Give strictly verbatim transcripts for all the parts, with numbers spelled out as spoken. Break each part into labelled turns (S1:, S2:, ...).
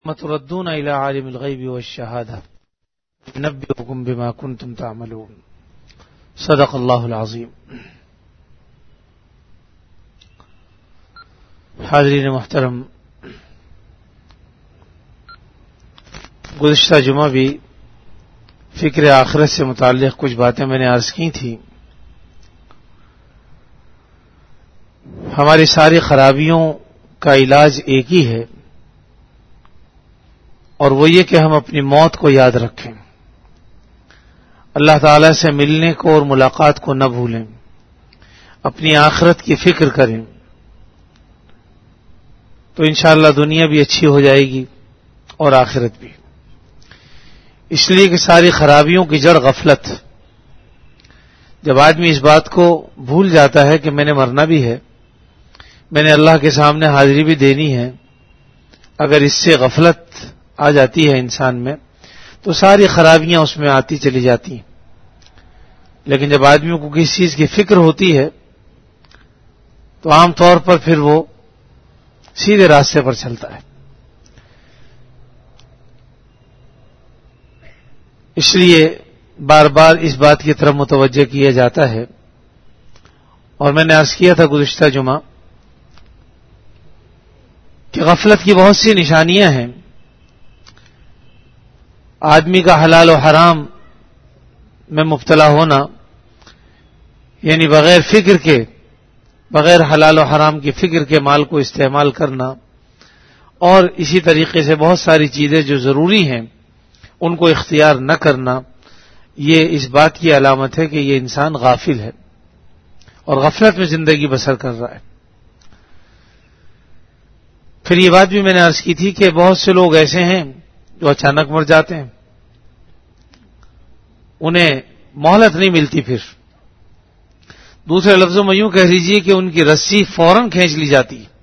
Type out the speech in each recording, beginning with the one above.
S1: متردون الى عالم الغیب والشہادہ نبئکم بما کنتم تعملون صدق اللہ العظیم. حاضرین محترم، گزشتہ جمعہ بھی فکر آخرت سے متعلق کچھ باتیں میں نے عرض کی تھیں. ہماری ساری خرابیوں کا علاج ایک ہی ہے، اور وہ یہ کہ ہم اپنی موت کو یاد رکھیں، اللہ تعالی سے ملنے کو اور ملاقات کو نہ بھولیں، اپنی آخرت کی فکر کریں، تو انشاءاللہ دنیا بھی اچھی ہو جائے گی اور آخرت بھی. اس لیے کہ ساری خرابیوں کی جڑ غفلت. جب آدمی اس بات کو بھول جاتا ہے کہ میں نے مرنا بھی ہے، میں نے اللہ کے سامنے حاضری بھی دینی ہے، اگر اس سے غفلت آ جاتی ہے انسان میں تو ساری خرابیاں اس میں آتی چلی جاتی ہیں. لیکن جب آدمیوں کو کسی چیز کی فکر ہوتی ہے تو عام طور پر پھر وہ سیدھے راستے پر چلتا ہے. اس لیے بار بار اس بات کی طرف متوجہ کیا جاتا ہے، اور میں نے عرض کیا تھا گزشتہ جمعہ کہ غفلت کی بہت سی نشانیاں ہیں. آدمی کا حلال و حرام میں مبتلا ہونا، یعنی بغیر فکر کے، بغیر حلال و حرام کی فکر کے مال کو استعمال کرنا، اور اسی طریقے سے بہت ساری چیزیں جو ضروری ہیں ان کو اختیار نہ کرنا، یہ اس بات کی علامت ہے کہ یہ انسان غافل ہے اور غفلت میں زندگی بسر کر رہا ہے. پھر یہ بات بھی میں نے عرض کی تھی کہ بہت سے لوگ ایسے ہیں جو اچانک مر جاتے ہیں، انہیں مہلت نہیں ملتی. پھر دوسرے لفظوں میں یوں کہہ لیجیے کہ ان کی رسی فوراً کھینچ لی جاتی ہے.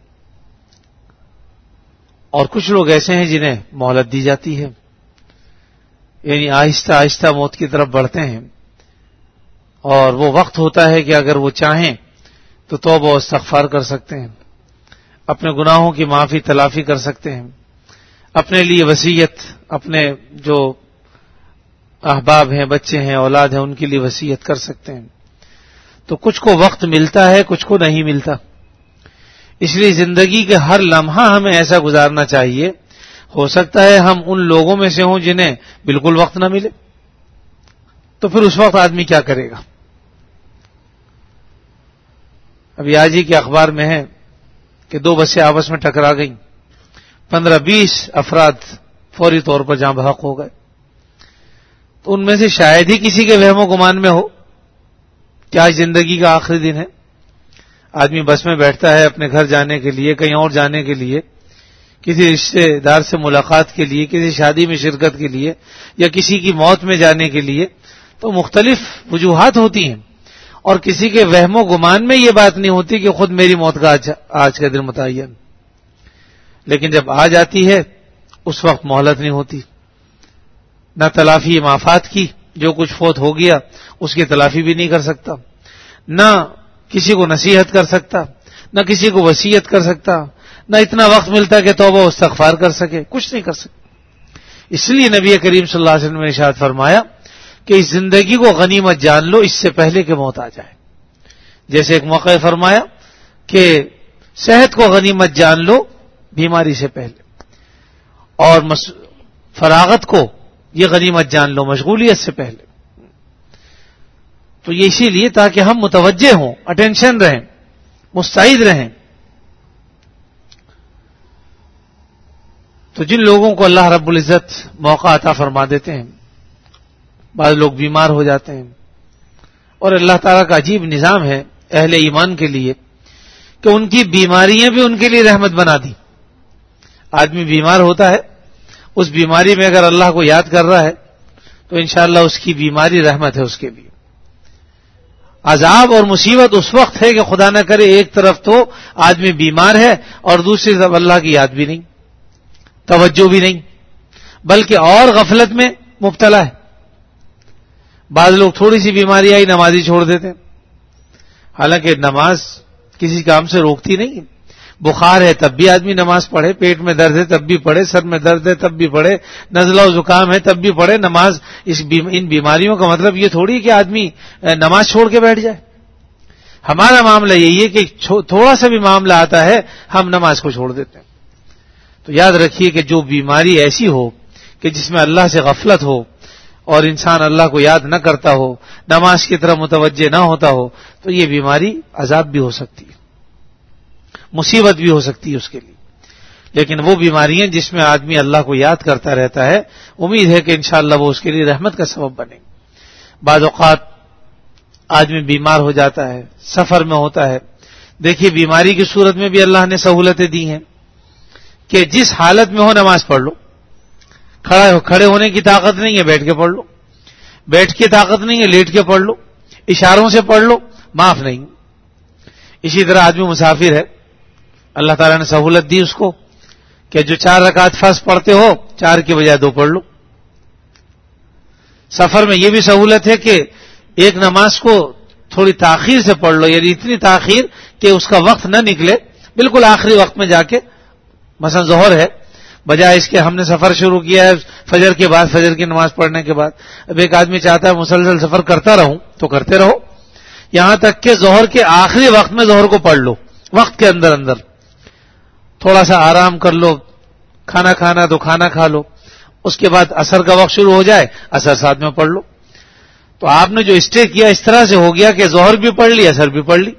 S1: اور کچھ لوگ ایسے ہیں جنہیں مہلت دی جاتی ہے، یعنی آہستہ آہستہ موت کی طرف بڑھتے ہیں، اور وہ وقت ہوتا ہے کہ اگر وہ چاہیں تو توبہ و استغفار کر سکتے ہیں، اپنے گناہوں کی معافی تلافی کر سکتے ہیں، اپنے لیے وصیت، اپنے جو احباب ہیں، بچے ہیں، اولاد ہیں، ان کے لیے وصیت کر سکتے ہیں. تو کچھ کو وقت ملتا ہے، کچھ کو نہیں ملتا. اس لیے زندگی کے ہر لمحہ ہمیں ایسا گزارنا چاہیے. ہو سکتا ہے ہم ان لوگوں میں سے ہوں جنہیں بالکل وقت نہ ملے، تو پھر اس وقت آدمی کیا کرے گا؟ ابھی آج ہی کے اخبار میں ہے کہ دو بسیں آپس میں ٹکرا گئیں، پندرہ بیس افراد فوری طور پر جاں بحق ہو گئے. تو ان میں سے شاید ہی کسی کے وہم و گمان میں ہو کہ آج زندگی کا آخری دن ہے. آدمی بس میں بیٹھتا ہے اپنے گھر جانے کے لیے، کہیں اور جانے کے لیے، کسی رشتے دار سے ملاقات کے لیے، کسی شادی میں شرکت کے لیے، یا کسی کی موت میں جانے کے لیے. تو مختلف وجوہات ہوتی ہیں، اور کسی کے وہم و گمان میں یہ بات نہیں ہوتی کہ خود میری موت کا آج, آج کا دن متعین. لیکن جب آ جاتی ہے اس وقت مہلت نہیں ہوتی، نہ تلافی معافات کی، جو کچھ فوت ہو گیا اس کی تلافی بھی نہیں کر سکتا، نہ کسی کو نصیحت کر سکتا، نہ کسی کو وصیت کر سکتا، نہ اتنا وقت ملتا کہ توبہ و استغفار کر سکے، کچھ نہیں کر سکتا. اس لیے نبی کریم صلی اللہ علیہ وسلم نے ارشاد فرمایا کہ اس زندگی کو غنیمت جان لو اس سے پہلے کہ موت آ جائے. جیسے ایک موقع فرمایا کہ صحت کو غنیمت جان لو بیماری سے پہلے، اور فراغت کو یہ غنیمت جان لو مشغولیت سے پہلے. تو یہ اسی لیے تاکہ ہم متوجہ ہوں، اٹینشن رہیں، مستعد رہیں. تو جن لوگوں کو اللہ رب العزت موقع عطا فرما دیتے ہیں، بعض لوگ بیمار ہو جاتے ہیں، اور اللہ تعالیٰ کا عجیب نظام ہے اہل ایمان کے لیے کہ ان کی بیماریاں بھی ان کے لیے رحمت بنا دی. آدمی بیمار ہوتا ہے، اس بیماری میں اگر اللہ کو یاد کر رہا ہے تو انشاءاللہ اس کی بیماری رحمت ہے اس کے لیے. عذاب اور مصیبت اس وقت ہے کہ خدا نہ کرے ایک طرف تو آدمی بیمار ہے اور دوسری طرف اللہ کی یاد بھی نہیں، توجہ بھی نہیں، بلکہ اور غفلت میں مبتلا ہے. بعض لوگ تھوڑی سی بیماری آئی نمازی چھوڑ دیتے ہیں، حالانکہ نماز کسی کام سے روکتی نہیں، بخار ہے تب بھی آدمی نماز پڑھے، پیٹ میں درد ہے تب بھی پڑھے، سر میں درد ہے تب بھی پڑھے، نزلہ و زکام ہے تب بھی پڑھے نماز. اس ان بیماریوں کا مطلب یہ تھوڑی کہ آدمی نماز چھوڑ کے بیٹھ جائے. ہمارا معاملہ یہی ہے کہ تھوڑا سا بھی معاملہ آتا ہے ہم نماز کو چھوڑ دیتے ہیں. تو یاد رکھیے کہ جو بیماری ایسی ہو کہ جس میں اللہ سے غفلت ہو اور انسان اللہ کو یاد نہ کرتا ہو، نماز کی طرف متوجہ نہ ہوتا ہو، تو یہ بیماری عذاب بھی ہو سکتی ہے، مصیبت بھی ہو سکتی ہے اس کے لیے. لیکن وہ بیماریاں جس میں آدمی اللہ کو یاد کرتا رہتا ہے، امید ہے کہ انشاءاللہ وہ اس کے لیے رحمت کا سبب بنے. بعض اوقات آدمی بیمار ہو جاتا ہے، سفر میں ہوتا ہے. دیکھیے بیماری کی صورت میں بھی اللہ نے سہولتیں دی ہیں کہ جس حالت میں ہو نماز پڑھ لو. کھڑا ہو کھڑے ہونے کی طاقت نہیں ہے، بیٹھ کے پڑھ لو. بیٹھ کے طاقت نہیں ہے، لیٹ کے پڑھ لو. اشاروں سے پڑھ لو، معاف نہیں. اسی طرح آدمی مسافر ہے، اللہ تعالیٰ نے سہولت دی اس کو کہ جو چار رکعت فرض پڑھتے ہو چار کے بجائے دو پڑھ لو. سفر میں یہ بھی سہولت ہے کہ ایک نماز کو تھوڑی تاخیر سے پڑھ لو، یعنی اتنی تاخیر کہ اس کا وقت نہ نکلے، بالکل آخری وقت میں جا کے. مثلا ظہر ہے، بجائے اس کے ہم نے سفر شروع کیا ہے فجر کے بعد، فجر کی نماز پڑھنے کے بعد. اب ایک آدمی چاہتا ہے مسلسل سفر کرتا رہوں تو کرتے رہو، یہاں تک کہ ظہر کے آخری وقت میں ظہر کو پڑھ لو. وقت کے اندر اندر تھوڑا سا آرام کر لو، کھانا کھانا تو کھانا کھا لو، اس کے بعد عصر کا وقت شروع ہو جائے، عصر ساتھ میں پڑھ لو. تو آپ نے جو اسٹے کیا اس طرح سے ہو گیا کہ ظہر بھی پڑھ لی، عصر بھی پڑھ لی.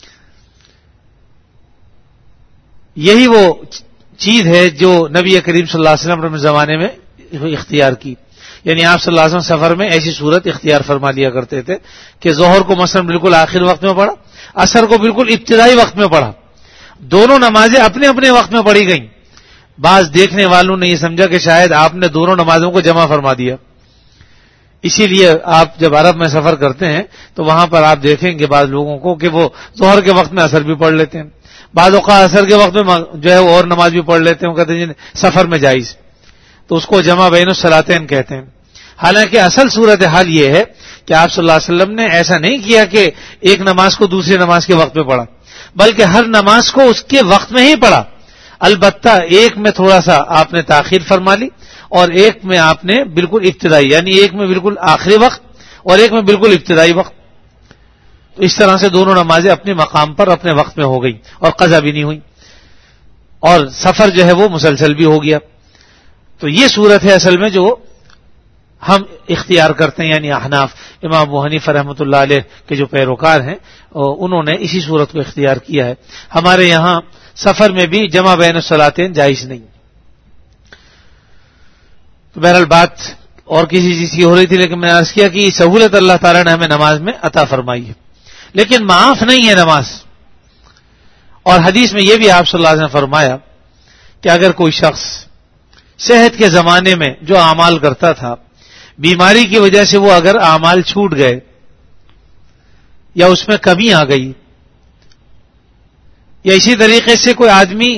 S1: یہی وہ چیز ہے جو نبی کریم صلی اللہ علیہ وسلم اپنے زمانے میں اختیار کی. یعنی آپ صلی اللہ علیہ وسلم سفر میں ایسی صورت اختیار فرما لیا کرتے تھے کہ ظہر کو مثلا بالکل آخر وقت میں پڑھا، عصر کو بالکل ابتدائی وقت میں پڑھا. دونوں نمازیں اپنے اپنے وقت میں پڑھی گئیں. بعض دیکھنے والوں نے یہ سمجھا کہ شاید آپ نے دونوں نمازوں کو جمع فرما دیا. اسی لیے آپ جب عرب میں سفر کرتے ہیں تو وہاں پر آپ دیکھیں گے بعض لوگوں کو کہ وہ ظہر کے وقت میں عصر بھی پڑھ لیتے ہیں، بعض اوقات عصر کے وقت میں جو ہے اور نماز بھی پڑھ لیتے ہیں. کہتے ہیں سفر میں جائز، تو اس کو جمع بین الصلاتین کہتے ہیں. حالانکہ اصل صورت حال یہ ہے کہ آپ صلی اللہ علیہ وسلم نے ایسا نہیں کیا کہ ایک نماز کو دوسری نماز کے وقت میں پڑھا، بلکہ ہر نماز کو اس کے وقت میں ہی پڑھا. البتہ ایک میں تھوڑا سا آپ نے تاخیر فرما لی اور ایک میں آپ نے بالکل ابتدائی، یعنی ایک میں بالکل آخری وقت اور ایک میں بالکل ابتدائی وقت. تو اس طرح سے دونوں نمازیں اپنے مقام پر اپنے وقت میں ہو گئی اور قضا بھی نہیں ہوئی، اور سفر جو ہے وہ مسلسل بھی ہو گیا. تو یہ صورت ہے اصل میں جو ہم اختیار کرتے ہیں، یعنی احناف امام ابو حنیفہ رحمۃ اللہ علیہ کے جو پیروکار ہیں انہوں نے اسی صورت کو اختیار کیا ہے. ہمارے یہاں سفر میں بھی جمع بین الصلاتین جائز نہیں. تو بہرحال بات اور کسی چیز کی ہو رہی تھی، لیکن میں نے عرض کیا کہ سہولت اللہ تعالیٰ نے ہمیں نماز میں عطا فرمائی ہے، لیکن معاف نہیں ہے نماز. اور حدیث میں یہ بھی آپ صلی اللہ علیہ وسلم نے فرمایا کہ اگر کوئی شخص صحت کے زمانے میں جو اعمال کرتا تھا، بیماری کی وجہ سے وہ اگر اعمال چھوٹ گئے یا اس میں کمی آ گئی، یا اسی طریقے سے کوئی آدمی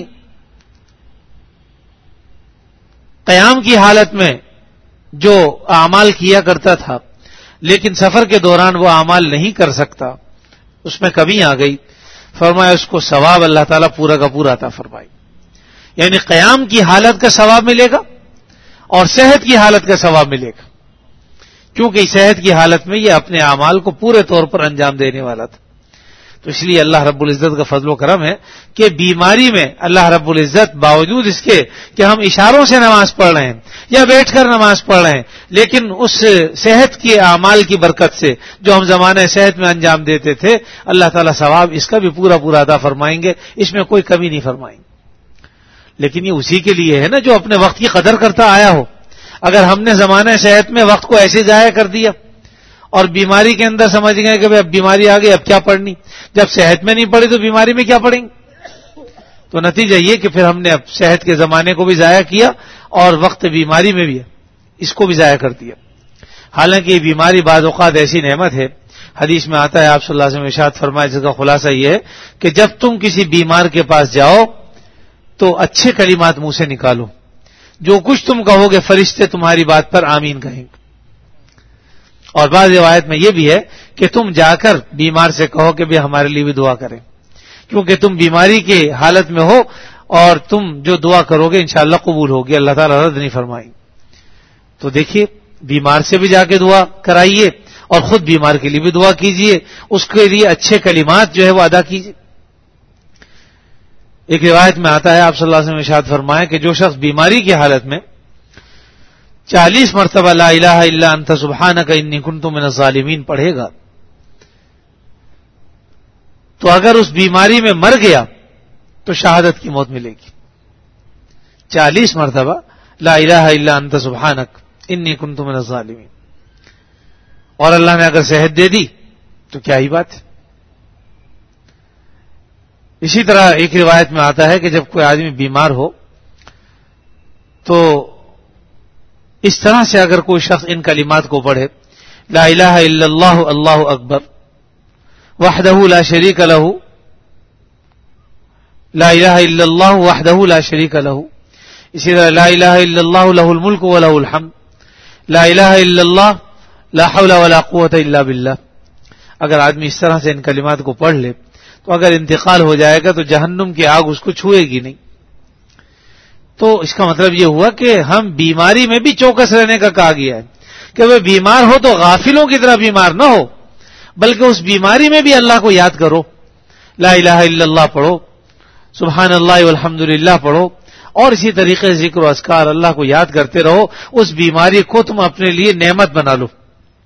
S1: قیام کی حالت میں جو اعمال کیا کرتا تھا لیکن سفر کے دوران وہ اعمال نہیں کر سکتا، اس میں کمی آ گئی، فرمایا اس کو ثواب اللہ تعالیٰ پورا کا پورا عطا فرمائے. یعنی قیام کی حالت کا ثواب ملے گا اور صحت کی حالت کا ثواب ملے گا، کیونکہ صحت کی حالت میں یہ اپنے اعمال کو پورے طور پر انجام دینے والا تھا. تو اس لیے اللہ رب العزت کا فضل و کرم ہے کہ بیماری میں اللہ رب العزت باوجود اس کے کہ ہم اشاروں سے نماز پڑھ رہے ہیں یا بیٹھ کر نماز پڑھ رہے ہیں، لیکن اس صحت کے اعمال کی برکت سے جو ہم زمانہ صحت میں انجام دیتے تھے، اللہ تعالیٰ ثواب اس کا بھی پورا پورا عطا فرمائیں گے، اس میں کوئی کمی نہیں فرمائیں گے. لیکن یہ اسی کے لیے ہے نا جو اپنے وقت کی قدر کرتا آیا ہو. اگر ہم نے زمانہ صحت میں وقت کو ایسے ضائع کر دیا اور بیماری کے اندر سمجھ گئے کہ اب بیماری آ گئی اب کیا پڑھنی، جب صحت میں نہیں پڑھی تو بیماری میں کیا پڑھیں گے، تو نتیجہ یہ کہ پھر ہم نے اب صحت کے زمانے کو بھی ضائع کیا اور وقت بیماری میں بھی اس کو بھی ضائع کر دیا. حالانکہ یہ بیماری بعض اوقات ایسی نعمت ہے، حدیث میں آتا ہے آپ صلی اللہ علیہ وسلم ارشاد فرمایا جس کا خلاصہ یہ ہے کہ جب تم کسی بیمار کے پاس جاؤ تو اچھے کلمات منہ سے نکالو، جو کچھ تم کہو گے فرشتے تمہاری بات پر آمین کہیں گے. اور بعض روایت میں یہ بھی ہے کہ تم جا کر بیمار سے کہو کہ بھی ہمارے لیے بھی دعا کریں، کیونکہ تم بیماری کے حالت میں ہو اور تم جو دعا کرو گے انشاءاللہ قبول ہوگی، اللہ تعالیٰ رد نہیں فرمائیں۔ تو دیکھیے بیمار سے بھی جا کے دعا کرائیے اور خود بیمار کے لیے بھی دعا کیجیے، اس کے لیے اچھے کلمات جو ہے وہ ادا کیجیے۔ ایک روایت میں آتا ہے آپ صلی اللہ علیہ وسلم نے ارشاد فرمایا کہ جو شخص بیماری کی حالت میں چالیس مرتبہ لا الہ الا انت سبحانک انی کنت من الظالمین پڑھے گا تو اگر اس بیماری میں مر گیا تو شہادت کی موت ملے گی۔ چالیس مرتبہ لا الہ الا انت سبحانک انی کنت من الظالمین، اور اللہ نے اگر صحت دے دی تو کیا ہی بات ہے۔ اسی طرح ایک روایت میں آتا ہے کہ جب کوئی آدمی بیمار ہو تو اس طرح سے اگر کوئی شخص ان کلمات کو پڑھے، لا الہ الا اللہ اللہ اکبر وحدہ لا شریک لہ، لا الہ الا اللہ وحدہ لا شریک لہ، اسی طرح لا الہ الا اللہ لہ الملک ولہ الحمد، لا الہ الا اللہ لا حول ولا قوۃ الا باللہ۔ اگر آدمی اس طرح سے ان کلمات کو پڑھ لے تو اگر انتقال ہو جائے گا تو جہنم کی آگ اس کو چھوئے گی نہیں۔ تو اس کا مطلب یہ ہوا کہ ہم بیماری میں بھی چوکس رہنے کا کہا گیا ہے کہ وہ بیمار ہو تو غافلوں کی طرح بیمار نہ ہو، بلکہ اس بیماری میں بھی اللہ کو یاد کرو، لا الہ الا اللہ پڑھو، سبحان اللہ والحمد للہ پڑھو، اور اسی طریقے سے ذکر و اذکار اللہ کو یاد کرتے رہو۔ اس بیماری کو تم اپنے لیے نعمت بنا لو۔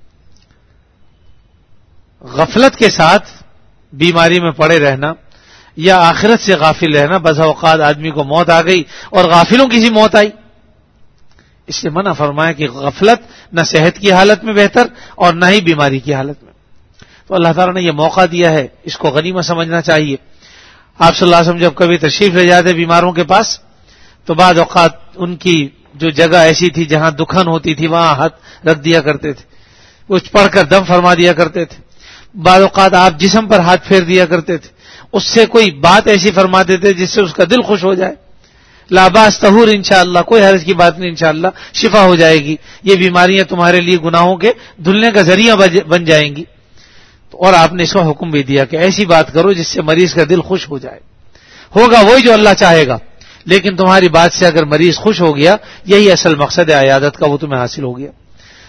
S1: غفلت کے ساتھ بیماری میں پڑے رہنا یا آخرت سے غافل رہنا، بسا اوقات آدمی کو موت آ گئی اور غافلوں کی سی موت آئی، اس سے منع فرمایا کہ غفلت نہ صحت کی حالت میں بہتر اور نہ ہی بیماری کی حالت میں۔ تو اللہ تعالیٰ نے یہ موقع دیا ہے، اس کو غنیمت سمجھنا چاہیے۔ آپ صلی اللہ علیہ وسلم جب کبھی تشریف لے جاتے بیماروں کے پاس تو بعض اوقات ان کی جو جگہ ایسی تھی جہاں دکھن ہوتی تھی وہاں ہاتھ رکھ دیا کرتے تھے، کچھ پڑھ کر دم فرما دیا کرتے تھے، بعض اوقات آپ جسم پر ہاتھ پھیر دیا کرتے تھے، اس سے کوئی بات ایسی فرماتے تھے جس سے اس کا دل خوش ہو جائے، لا باس طہور انشاءاللہ، کوئی حرج کی بات نہیں، انشاءاللہ شفا ہو جائے گی، یہ بیماریاں تمہارے لیے گناہوں کے دھلنے کا ذریعہ بن جائیں گی۔ اور آپ نے اس کا حکم بھی دیا کہ ایسی بات کرو جس سے مریض کا دل خوش ہو جائے، ہوگا وہی جو اللہ چاہے گا، لیکن تمہاری بات سے اگر مریض خوش ہو گیا یہی اصل مقصد ہے عیادت کا، وہ تمہیں حاصل ہو گیا۔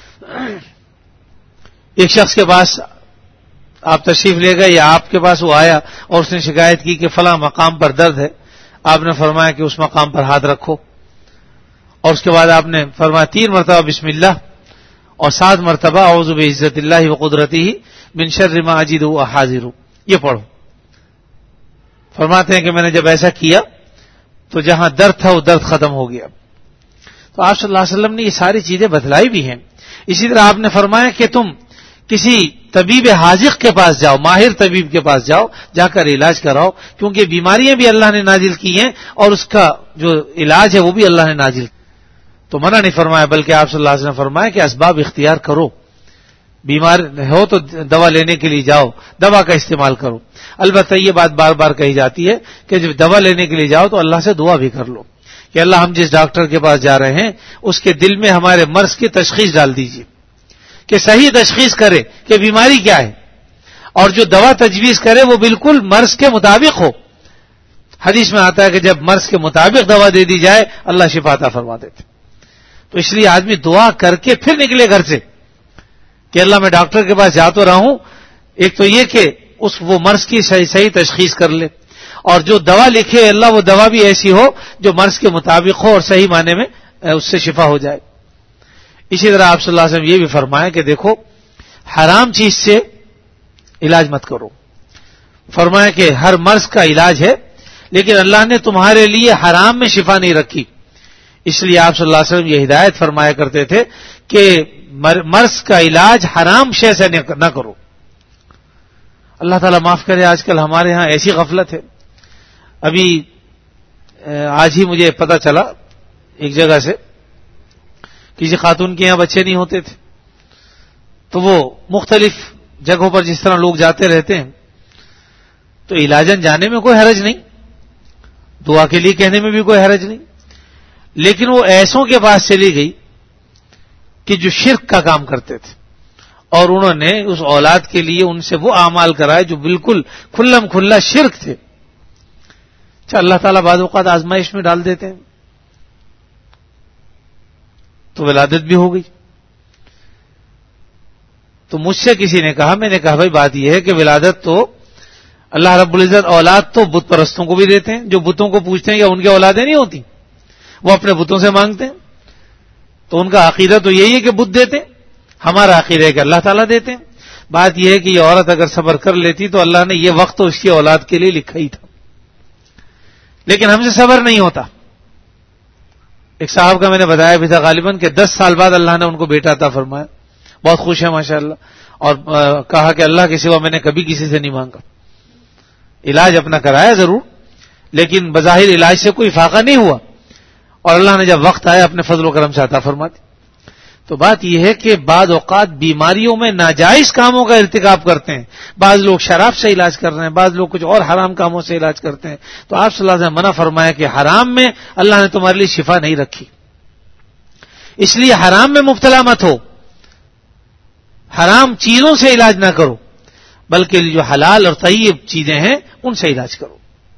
S1: ایک شخص کے پاس آپ تشریف لے گئے یا آپ کے پاس وہ آیا اور اس نے شکایت کی کہ فلاں مقام پر درد ہے، آپ نے فرمایا کہ اس مقام پر ہاتھ رکھو، اور اس کے بعد آپ نے فرمایا تین مرتبہ بسم اللہ اور سات مرتبہ اعوذ بعزت اللہ وقدرتہ من شر ما اجد واحاذر، یہ پڑھو۔ فرماتے ہیں کہ میں نے جب ایسا کیا تو جہاں درد تھا وہ درد ختم ہو گیا۔ تو آپ صلی اللہ علیہ وسلم نے یہ ساری چیزیں بتلائی بھی ہیں۔ اسی طرح آپ نے فرمایا کہ تم کسی طبیب حاذق کے پاس جاؤ، ماہر طبیب کے پاس جاؤ، جا کر علاج کراؤ، کیونکہ بیماریاں بھی اللہ نے نازل کی ہیں اور اس کا جو علاج ہے وہ بھی اللہ نے نازل کی۔ تو منع نہیں فرمایا، بلکہ آپ صلی اللہ علیہ وسلم نے فرمایا کہ اسباب اختیار کرو، بیمار ہو تو دوا لینے کے لیے جاؤ، دوا کا استعمال کرو۔ البتہ یہ بات بار بار کہی جاتی ہے کہ جب دوا لینے کے لیے جاؤ تو اللہ سے دعا بھی کر لو کہ اللہ ہم جس ڈاکٹر کے پاس جا رہے ہیں اس کے دل میں ہمارے مرض کی تشخیص ڈال دیجیے، کہ صحیح تشخیص کرے کہ بیماری کیا ہے، اور جو دوا تجویز کرے وہ بالکل مرض کے مطابق ہو۔ حدیث میں آتا ہے کہ جب مرض کے مطابق دوا دے دی جائے اللہ شفا عطا فرما دیتے۔ تو اس لیے آدمی دعا کر کے پھر نکلے گھر سے کہ اللہ میں ڈاکٹر کے پاس جا تو رہا ہوں، ایک تو یہ کہ اس وہ مرض کی صحیح صحیح تشخیص کر لے، اور جو دوا لکھے اللہ وہ دوا بھی ایسی ہو جو مرض کے مطابق ہو اور صحیح معنی میں اس سے شفا ہو جائے۔ اسی طرح آپ صلی اللہ علیہ وسلم یہ بھی فرمایا کہ دیکھو حرام چیز سے علاج مت کرو، فرمایا کہ ہر مرض کا علاج ہے لیکن اللہ نے تمہارے لیے حرام میں شفا نہیں رکھی، اس لیے آپ صلی اللہ علیہ وسلم یہ ہدایت فرمایا کرتے تھے کہ مرض کا علاج حرام شے سے نہ کرو۔ اللہ تعالیٰ معاف کرے، آج کل ہمارے ہاں ایسی غفلت ہے۔ ابھی آج ہی مجھے پتا چلا ایک جگہ سے کسی خاتون کے یہاں بچے نہیں ہوتے تھے، تو وہ مختلف جگہوں پر جس طرح لوگ جاتے رہتے ہیں تو علاجن جانے میں کوئی حرج نہیں، دعا کے لیے کہنے میں بھی کوئی حرج نہیں، لیکن وہ ایسوں کے پاس چلی گئی کہ جو شرک کا کام کرتے تھے، اور انہوں نے اس اولاد کے لیے ان سے وہ اعمال کرائے جو بالکل کھلم کھلا شرک تھے۔ اچھا اللہ تعالیٰ بعض اوقات آزمائش میں ڈال دیتے ہیں تو ولادت بھی ہو گئی. تو مجھ سے کسی نے کہا, میں نے کہا بھائی بات یہ ہے کہ ولادت تو اللہ رب العزت اولاد تو بت پرستوں کو بھی دیتے ہیں, جو بتوں کو پوچھتے ہیں یا ان کی اولادیں نہیں ہوتی, وہ اپنے بتوں سے مانگتے ہیں, تو ان کا عقیدہ تو یہی ہے کہ بت دیتے ہیں, ہمارا عقیدہ ہے کہ اللہ تعالیٰ دیتے ہیں. بات یہ ہے کہ یہ عورت اگر صبر کر لیتی تو اللہ نے یہ وقت تو اس کی اولاد کے لیے لکھا ہی تھا, لیکن ہم سے صبر نہیں ہوتا. ایک صاحب کا میں نے بتایا بھی تھا غالباً کہ دس سال بعد اللہ نے ان کو بیٹا عطا فرمایا, بہت خوش ہے ماشاءاللہ, اور کہا کہ اللہ کے سوا میں نے کبھی کسی سے نہیں مانگا. علاج اپنا کرایا ضرور, لیکن بظاہر علاج سے کوئی فاقہ نہیں ہوا, اور اللہ نے جب وقت آیا اپنے فضل و کرم سے عطا فرما دی. تو بات یہ ہے کہ بعض اوقات بیماریوں میں ناجائز کاموں کا ارتکاب کرتے ہیں, بعض لوگ شراب سے علاج کر رہے ہیں, بعض لوگ کچھ اور حرام کاموں سے علاج کرتے ہیں. تو آپ صلی اللہ علیہ وسلم نے منع فرمایا کہ حرام میں اللہ نے تمہارے لیے شفا نہیں رکھی, اس لیے حرام میں مبتلا مت ہو, حرام چیزوں سے علاج نہ کرو, بلکہ جو حلال اور طیب چیزیں ہیں ان سے علاج کرو.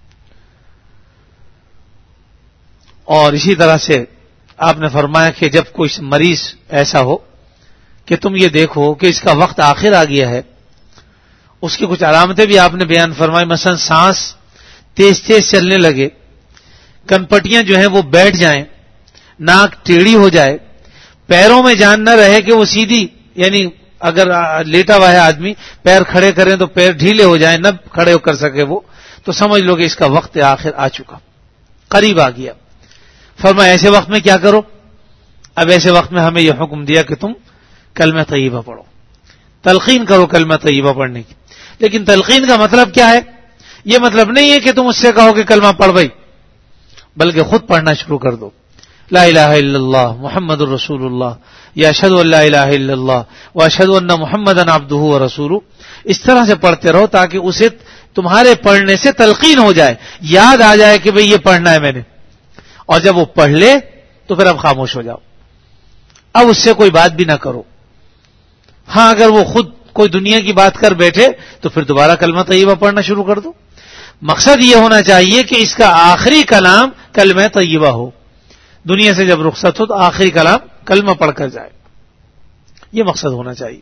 S1: اور اسی طرح سے آپ نے فرمایا کہ جب کوئی مریض ایسا ہو کہ تم یہ دیکھو کہ اس کا وقت آخر آ گیا ہے, اس کی کچھ علامتیں بھی آپ نے بیان فرمائی, مثلا سانس تیز تیز چلنے لگے, کنپٹیاں جو ہیں وہ بیٹھ جائیں, ناک ٹیڑھی ہو جائے, پیروں میں جان نہ رہے کہ وہ سیدھی, یعنی اگر لیٹا ہوا ہے آدمی, پیر کھڑے کریں تو پیر ڈھیلے ہو جائیں, نہ کھڑے کر سکے وہ, تو سمجھ لو کہ اس کا وقت آخر آ چکا, قریب آ گیا. فرمایا ایسے وقت میں کیا کرو؟ اب ایسے وقت میں ہمیں یہ حکم دیا کہ تم کلمہ طیبہ پڑھو, تلقین کرو کلمہ طیبہ پڑھنے کی. لیکن تلقین کا مطلب کیا ہے؟ یہ مطلب نہیں ہے کہ تم اس سے کہو کہ کلمہ پڑھ بھائی, بلکہ خود پڑھنا شروع کر دو. لا الہ الا اللہ محمد الرسول اللہ, یا اشہد ان لا الہ الا اللہ و اشہد ان محمدا عبدہ ورسولہ. اس طرح سے پڑھتے رہو تاکہ اسے تمہارے پڑھنے سے تلقین ہو جائے, یاد آ جائے کہ بھئی یہ پڑھنا ہے میں نے, اور جب وہ پڑھ لے تو پھر اب خاموش ہو جاؤ, اب اس سے کوئی بات بھی نہ کرو. ہاں اگر وہ خود کوئی دنیا کی بات کر بیٹھے تو پھر دوبارہ کلمہ طیبہ پڑھنا شروع کر دو. مقصد یہ ہونا چاہیے کہ اس کا آخری کلام کلمہ طیبہ ہو, دنیا سے جب رخصت ہو تو آخری کلام کلمہ پڑھ کر جائے, یہ مقصد ہونا چاہیے.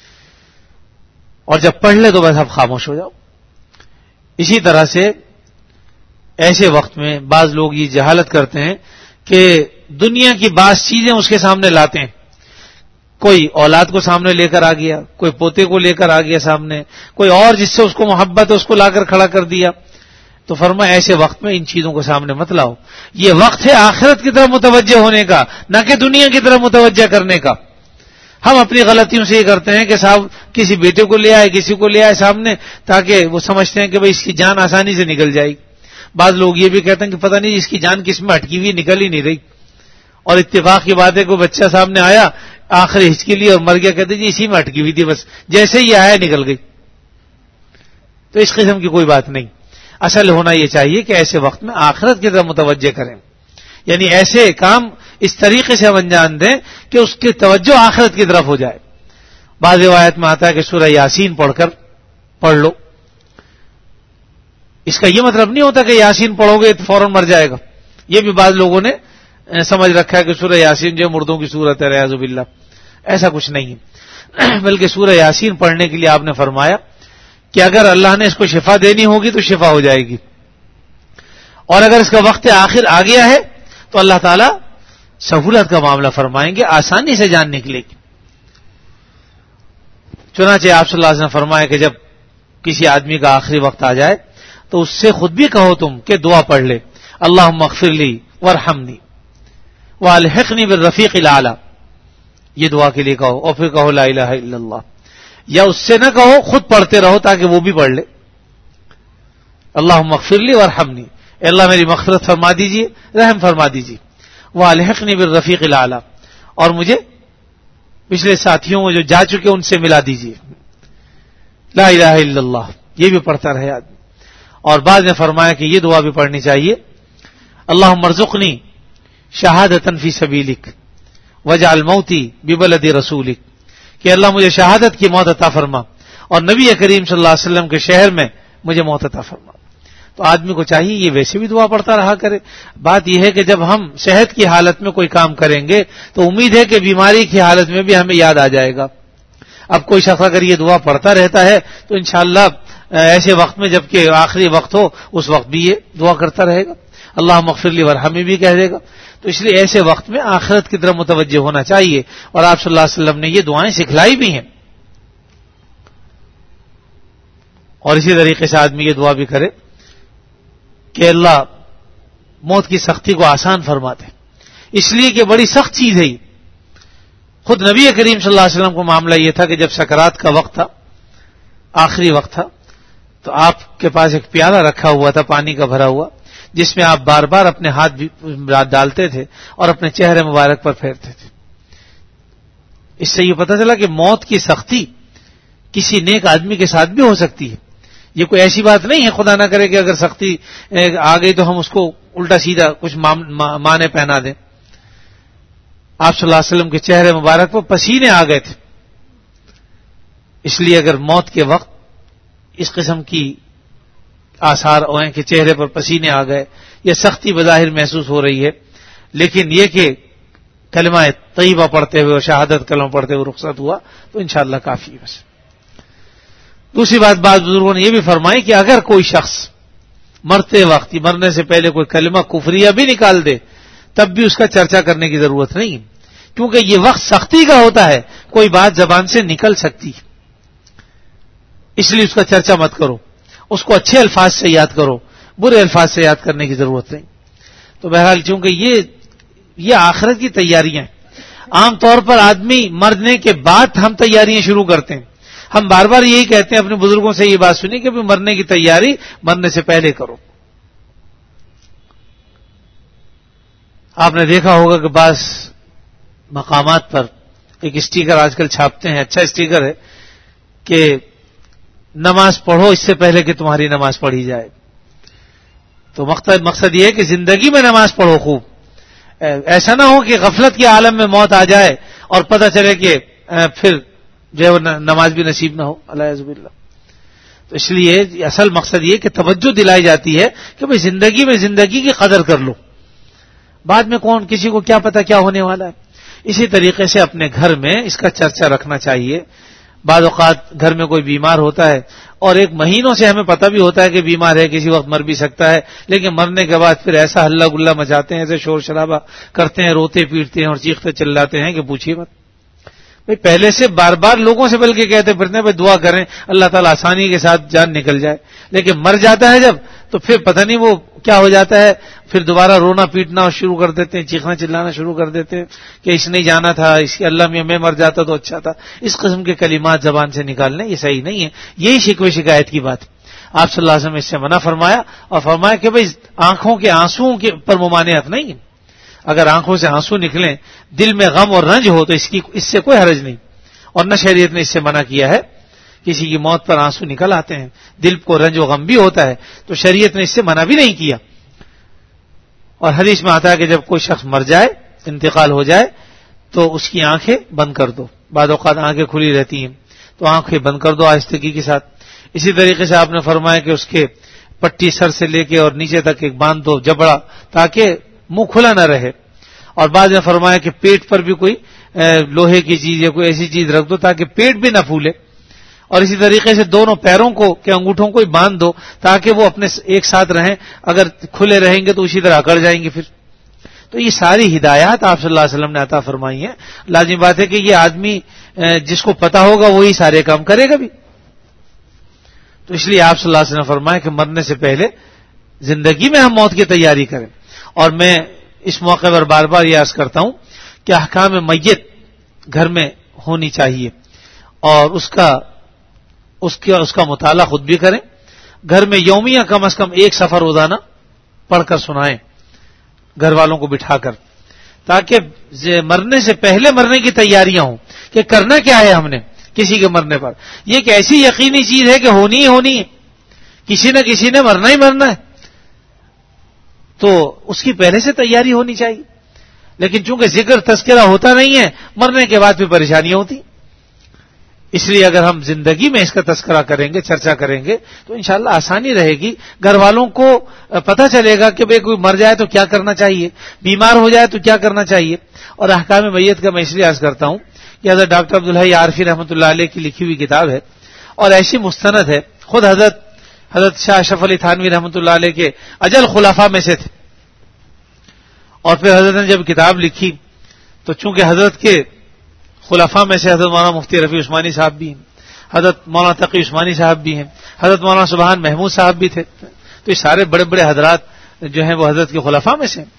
S1: اور جب پڑھ لے تو بس اب خاموش ہو جاؤ. اسی طرح سے ایسے وقت میں بعض لوگ یہ جہالت کرتے ہیں کہ دنیا کی بعض چیزیں اس کے سامنے لاتے ہیں, کوئی اولاد کو سامنے لے کر آ گیا, کوئی پوتے کو لے کر آ گیا سامنے, کوئی اور جس سے اس کو محبت ہے اس کو لا کر کھڑا کر دیا. تو فرمایا ایسے وقت میں ان چیزوں کو سامنے مت لاؤ, یہ وقت ہے آخرت کی طرف متوجہ ہونے کا, نہ کہ دنیا کی طرف متوجہ کرنے کا. ہم اپنی غلطیوں سے یہ کرتے ہیں کہ صاحب کسی بیٹے کو لے آئے, کسی کو لے آئے سامنے, تاکہ وہ سمجھتے ہیں کہ بھئی اس کی جان آسانی سے نکل جائے گی. بعض لوگ یہ بھی کہتے ہیں کہ پتہ نہیں اس کی جان کس میں اٹکی ہوئی نکل ہی نہیں رہی, اور اتفاق کی بات ہے کہ بچہ سامنے آیا آخری ہچکی لی اور مر گیا, کہتے جی اسی میں اٹکی ہوئی تھی, بس جیسے ہی آیا نکل گئی. تو اس قسم کی کوئی بات نہیں. اصل ہونا یہ چاہیے کہ ایسے وقت میں آخرت کی طرف متوجہ کریں, یعنی ایسے کام اس طریقے سے انجام دیں کہ اس کی توجہ آخرت کی طرف ہو جائے. بعض روایت میں آتا ہے کہ سورہ یاسین پڑھ کر پڑھ لو. اس کا یہ مطلب نہیں ہوتا کہ یاسین پڑھو گے تو فوراً مر جائے گا, یہ بھی بعض لوگوں نے سمجھ رکھا ہے کہ سورہ یاسین جو مردوں کی سورت ہے, اعوذ باللہ. ایسا کچھ نہیں ہے, بلکہ سورہ یاسین پڑھنے کے لیے آپ نے فرمایا کہ اگر اللہ نے اس کو شفا دینی ہوگی تو شفا ہو جائے گی, اور اگر اس کا وقت آخر آ گیا ہے تو اللہ تعالیٰ سہولت کا معاملہ فرمائیں گے, آسانی سے جان نکلے گی. چنانچہ آپ صلی اللہ علیہ وسلم فرمایا کہ جب کسی آدمی کا آخری وقت آ جائے تو اس سے خود بھی کہو تم کہ دعا پڑھ لے, اللہم اغفر لی وارحمنی والحقنی بالرفیق الاعلی, یہ دعا کے لیے کہو, اور پھر کہو لا الہ الا اللہ. یا اس سے نہ کہو, خود پڑھتے رہو تاکہ وہ بھی پڑھ لے, اللہم اغفر لی وارحمنی, اے اللہ میری مغفرت فرما دیجیے, رحم فرما دیجیے, والحقنی بالرفیق الاعلی, اور مجھے پچھلے ساتھیوں میں جو جا چکے ان سے ملا دیجیے. لا الہ الا اللہ یہ بھی پڑھتا رہے آدمی. اور بعض نے فرمایا کہ یہ دعا بھی پڑھنی چاہیے, اللہم ارزقنی شہادۃ فی سبیلک واجعل موتی ببلد رسولک, کہ اللہ مجھے شہادت کی موت عطا فرما اور نبی کریم صلی اللہ علیہ وسلم کے شہر میں مجھے موت عطا فرما. تو آدمی کو چاہیے یہ ویسے بھی دعا پڑھتا رہا کرے. بات یہ ہے کہ جب ہم صحت کی حالت میں کوئی کام کریں گے تو امید ہے کہ بیماری کی حالت میں بھی ہمیں یاد آ جائے گا. اب کوئی شخص اگر یہ دعا پڑھتا رہتا ہے تو انشاءاللہ ایسے وقت میں جبکہ آخری وقت ہو اس وقت بھی یہ دعا کرتا رہے گا, اللہم اغفر لی وارحمنی بھی کہہ دے گا. تو اس لیے ایسے وقت میں آخرت کی طرف متوجہ ہونا چاہیے, اور آپ صلی اللہ علیہ وسلم نے یہ دعائیں سکھلائی بھی ہیں. اور اسی طریقے سے آدمی یہ دعا بھی کرے کہ اللہ موت کی سختی کو آسان فرما دے, اس لیے کہ بڑی سخت چیز ہے یہ. خود نبی کریم صلی اللہ علیہ وسلم کو معاملہ یہ تھا کہ جب سکرات کا وقت تھا, آخری وقت تھا, تو آپ کے پاس ایک پیالہ رکھا ہوا تھا پانی کا بھرا ہوا, جس میں آپ بار بار اپنے ہاتھ بھی ڈالتے تھے اور اپنے چہرے مبارک پر پھیرتے تھے. اس سے یہ پتہ چلا کہ موت کی سختی کسی نیک آدمی کے ساتھ بھی ہو سکتی ہے. یہ کوئی ایسی بات نہیں ہے خدا نہ کرے کہ اگر سختی آ گئی تو ہم اس کو الٹا سیدھا کچھ معنی پہنا دیں. آپ صلی اللہ علیہ وسلم کے چہرے مبارک پر پسینے آ گئے تھے, اس لیے اگر موت کے وقت اس قسم کی آثار ہوئیں کہ چہرے پر پسینے آ گئے, یہ سختی بظاہر محسوس ہو رہی ہے, لیکن یہ کہ کلمہ طیبہ پڑھتے ہوئے اور شہادت کلمہ پڑھتے ہوئے رخصت ہوا تو انشاءاللہ کافی ہے. بس دوسری بات, بعض بزرگوں نے یہ بھی فرمائی کہ اگر کوئی شخص مرتے وقت مرنے سے پہلے کوئی کلمہ کفریہ بھی نکال دے تب بھی اس کا چرچا کرنے کی ضرورت نہیں, کیونکہ یہ وقت سختی کا ہوتا ہے, کوئی بات زبان سے نکل سکتی, اس لیے اس کا چرچا مت کرو, اس کو اچھے الفاظ سے یاد کرو, برے الفاظ سے یاد کرنے کی ضرورت نہیں. تو بہرحال چونکہ یہ یہ آخرت کی تیاریاں ہیں, عام طور پر آدمی مرنے کے بعد ہم تیاریاں شروع کرتے ہیں. ہم بار بار یہی کہتے ہیں, اپنے بزرگوں سے یہ بات سنی کہ مرنے کی تیاری مرنے سے پہلے کرو. آپ نے دیکھا ہوگا کہ بعض مقامات پر ایک اسٹیکر آج کل چھاپتے ہیں, اچھا اسٹیکر ہے کہ نماز پڑھو اس سے پہلے کہ تمہاری نماز پڑھی جائے. تو مقصد یہ ہے کہ زندگی میں نماز پڑھو خوب, ایسا نہ ہو کہ غفلت کے عالم میں موت آ جائے اور پتہ چلے کہ پھر جو ہے نماز بھی نصیب نہ ہو, اللہ باللہ. تو اس لیے اصل مقصد یہ کہ توجہ دلائی جاتی ہے کہ بھئی زندگی میں زندگی کی قدر کر لو, بعد میں کون کسی کو کیا پتا کیا ہونے والا ہے. اسی طریقے سے اپنے گھر میں اس کا چرچا رکھنا چاہیے. بعض اوقات گھر میں کوئی بیمار ہوتا ہے اور ایک مہینوں سے ہمیں پتہ بھی ہوتا ہے کہ بیمار ہے, کسی وقت مر بھی سکتا ہے, لیکن مرنے کے بعد پھر ایسا ہلہ گلہ مچاتے ہیں, ایسے شور شرابہ کرتے ہیں, روتے پیٹتے ہیں اور چیختے چلاتے ہیں کہ پوچھیے مت. بھئی پہلے سے بار بار لوگوں سے بلکہ کہتے پھرتے ہیں بھئی دعا کریں اللہ تعالیٰ آسانی کے ساتھ جان نکل جائے, لیکن مر جاتا ہے جب تو پھر پتہ نہیں وہ کیا ہو جاتا ہے, پھر دوبارہ رونا پیٹنا شروع کر دیتے ہیں, چیخنا چلانا شروع کر دیتے ہیں کہ اس نے جانا تھا, اس کی اللہ میں میں مر جاتا تو اچھا تھا. اس قسم کے کلمات زبان سے نکالنے یہ صحیح نہیں ہے. یہی شکوے شکایت کی بات. آپ صلی اللہ علیہ وسلم نے اس سے منع فرمایا اور فرمایا کہ بھئی آنکھوں کے آنسوؤں کے پر ممانعت نہیں ہے. اگر آنکھوں سے آنسو نکلیں, دل میں غم اور رنج ہو تو اس کی اس سے کوئی حرج نہیں, اور نہ شریعت نے اس سے منع کیا ہے. کسی کی موت پر آنسو نکل آتے ہیں, دل کو رنج و غم بھی ہوتا ہے, تو شریعت نے اس سے منع بھی نہیں کیا. اور حدیث میں آتا ہے کہ جب کوئی شخص مر جائے, انتقال ہو جائے, تو اس کی آنکھیں بند کر دو. بعض اوقات آنکھیں کھلی رہتی ہیں تو آنکھیں بند کر دو آہستگی کے ساتھ. اسی طریقے سے آپ نے فرمایا کہ اس کے پٹی سر سے لے کے اور نیچے تک ایک باندھ دو جبڑا, تاکہ منہ کھلا نہ رہے. اور بعض نے فرمایا کہ پیٹ پر بھی کوئی لوہے کی چیز یا کوئی ایسی چیز رکھ دو تاکہ پیٹ بھی نہ پھولے. اور اسی طریقے سے دونوں پیروں کو کے انگوٹھوں کو باندھ دو تاکہ وہ اپنے ایک ساتھ رہیں, اگر کھلے رہیں گے تو اسی طرح اکڑ جائیں گے پھر. تو یہ ساری ہدایات آپ صلی اللہ علیہ وسلم نے عطا فرمائی ہیں. لازمی بات ہے کہ یہ آدمی جس کو پتا ہوگا وہی سارے کام کرے گا بھی. تو اس لیے آپ صلی اللہ علیہ وسلم نے فرمایا کہ مرنے سے پہلے زندگی میں ہم موت کی تیاری کریں. اور میں اس موقع پر بار بار یہ عرض کرتا ہوں کہ احکام میت گھر میں ہونی چاہیے, اور اس کا اس کا اس کا مطالعہ خود بھی کریں. گھر میں یومیہ کم از کم ایک سفر روزانہ پڑھ کر سنائیں گھر والوں کو بٹھا کر, تاکہ مرنے سے پہلے مرنے کی تیاریاں ہوں کہ کرنا کیا ہے ہم نے کسی کے مرنے پر. یہ ایک ایسی یقینی چیز ہے کہ ہونی ہی ہونی ہے, کسی نہ کسی نے مرنا ہی مرنا ہے, تو اس کی پہلے سے تیاری ہونی چاہیے. لیکن چونکہ ذکر تذکرہ ہوتا نہیں ہے, مرنے کے بعد بھی پریشانیاں ہوتی. اس لیے اگر ہم زندگی میں اس کا تذکرہ کریں گے، چرچا کریں گے تو انشاءاللہ آسانی رہے گی. گھر والوں کو پتہ چلے گا کہ بھئی کوئی مر جائے تو کیا کرنا چاہیے، بیمار ہو جائے تو کیا کرنا چاہیے. اور احکام میت کا میں اس لیے عرض کرتا ہوں کہ حضرت ڈاکٹر عبدالحی عارفی رحمۃ اللہ علیہ کی لکھی ہوئی کتاب ہے اور ایسی مستند ہے. خود حضرت حضرت شاہ اشرف علی تھانوی رحمۃ اللہ علیہ کے اجل خلفاء میں سے تھے. اور پھر حضرت نے جب کتاب لکھی تو چونکہ حضرت کے خلفاء میں سے حضرت مولانا مفتی رفیع عثمانی صاحب بھی ہیں، حضرت مولانا تقی عثمانی صاحب بھی ہیں، حضرت مولانا سبحان محمود صاحب بھی تھے، تو یہ سارے بڑے بڑے حضرات جو ہیں وہ حضرت کے خلفاء میں سے ہیں.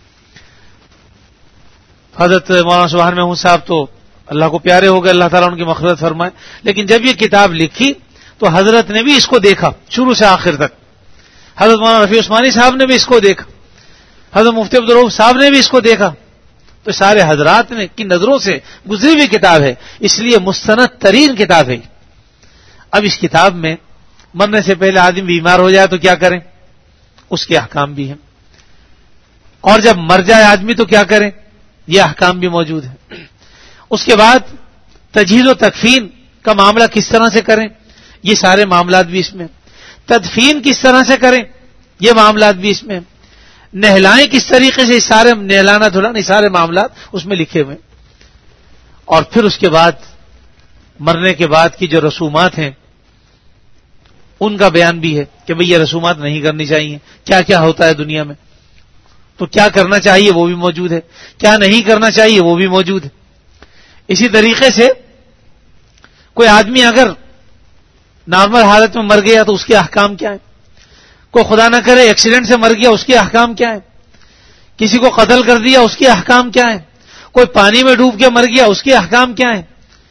S1: حضرت مولانا سبحان محمود صاحب تو اللہ کو پیارے ہو گئے، اللہ تعالیٰ ان کی مغفرت فرمائے. لیکن جب یہ کتاب لکھی تو حضرت نے بھی اس کو دیکھا شروع سے آخر تک. حضرت مولانا رفیع عثمانی صاحب نے بھی اس کو دیکھا، حضرت مفتی عبدالرؤوف صاحب نے بھی اس کو دیکھا. تو سارے حضرات نے کی نظروں سے گزری ہوئی کتاب ہے، اس لیے مستند ترین کتاب ہے. اب اس کتاب میں مرنے سے پہلے آدمی بیمار ہو جائے تو کیا کریں، اس کے احکام بھی ہیں، اور جب مر جائے آدمی تو کیا کریں، یہ احکام بھی موجود ہیں. اس کے بعد تجہیز و تکفین کا معاملہ کس طرح سے کریں، یہ سارے معاملات بھی اس میں. تدفین کس طرح سے کریں، یہ معاملات بھی اس میں. نہلائیں کس طریقے سے، سارے نہلانا دھلانا سارے معاملات اس میں لکھے ہوئے. اور پھر اس کے بعد مرنے کے بعد کی جو رسومات ہیں ان کا بیان بھی ہے کہ بھئی یہ رسومات نہیں کرنی چاہیے، کیا کیا ہوتا ہے دنیا میں، تو کیا کرنا چاہیے وہ بھی موجود ہے، کیا نہیں کرنا چاہیے وہ بھی موجود ہے. اسی طریقے سے کوئی آدمی اگر نارمل حالت میں مر گیا تو اس کے احکام کیا ہیں، کوئی خدا نہ کرے ایکسیڈنٹ سے مر گیا اس کے احکام کیا ہیں، کسی کو قتل کر دیا اس کے احکام کیا ہیں، کوئی پانی میں ڈوب کے مر گیا اس کے احکام کیا ہیں،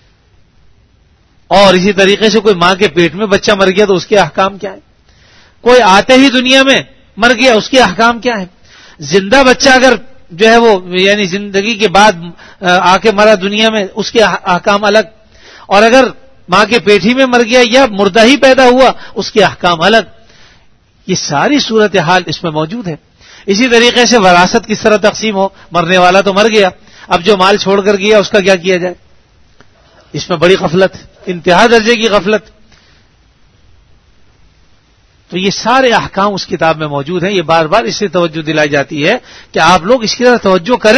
S1: اور اسی طریقے سے کوئی ماں کے پیٹ میں بچہ مر گیا تو اس کے احکام کیا ہیں، کوئی آتے ہی دنیا میں مر گیا اس کے احکام کیا ہیں. زندہ بچہ اگر جو ہے وہ یعنی زندگی کے بعد آ کے مرا دنیا میں اس کے احکام الگ، اور اگر ماں کے پیٹ ہی میں مر گیا یا مردہ ہی پیدا ہوا اس کے احکام الگ. یہ ساری صورتحال اس میں موجود ہے. اسی طریقے سے وراثت کس طرح تقسیم ہو، مرنے والا تو مر گیا، اب جو مال چھوڑ کر گیا اس کا کیا کیا جائے، اس میں بڑی غفلت، انتہا درجے کی غفلت. تو یہ سارے احکام اس کتاب میں موجود ہیں. یہ بار بار اس سے توجہ دلائی جاتی ہے کہ آپ لوگ اس کی طرح توجہ کریں.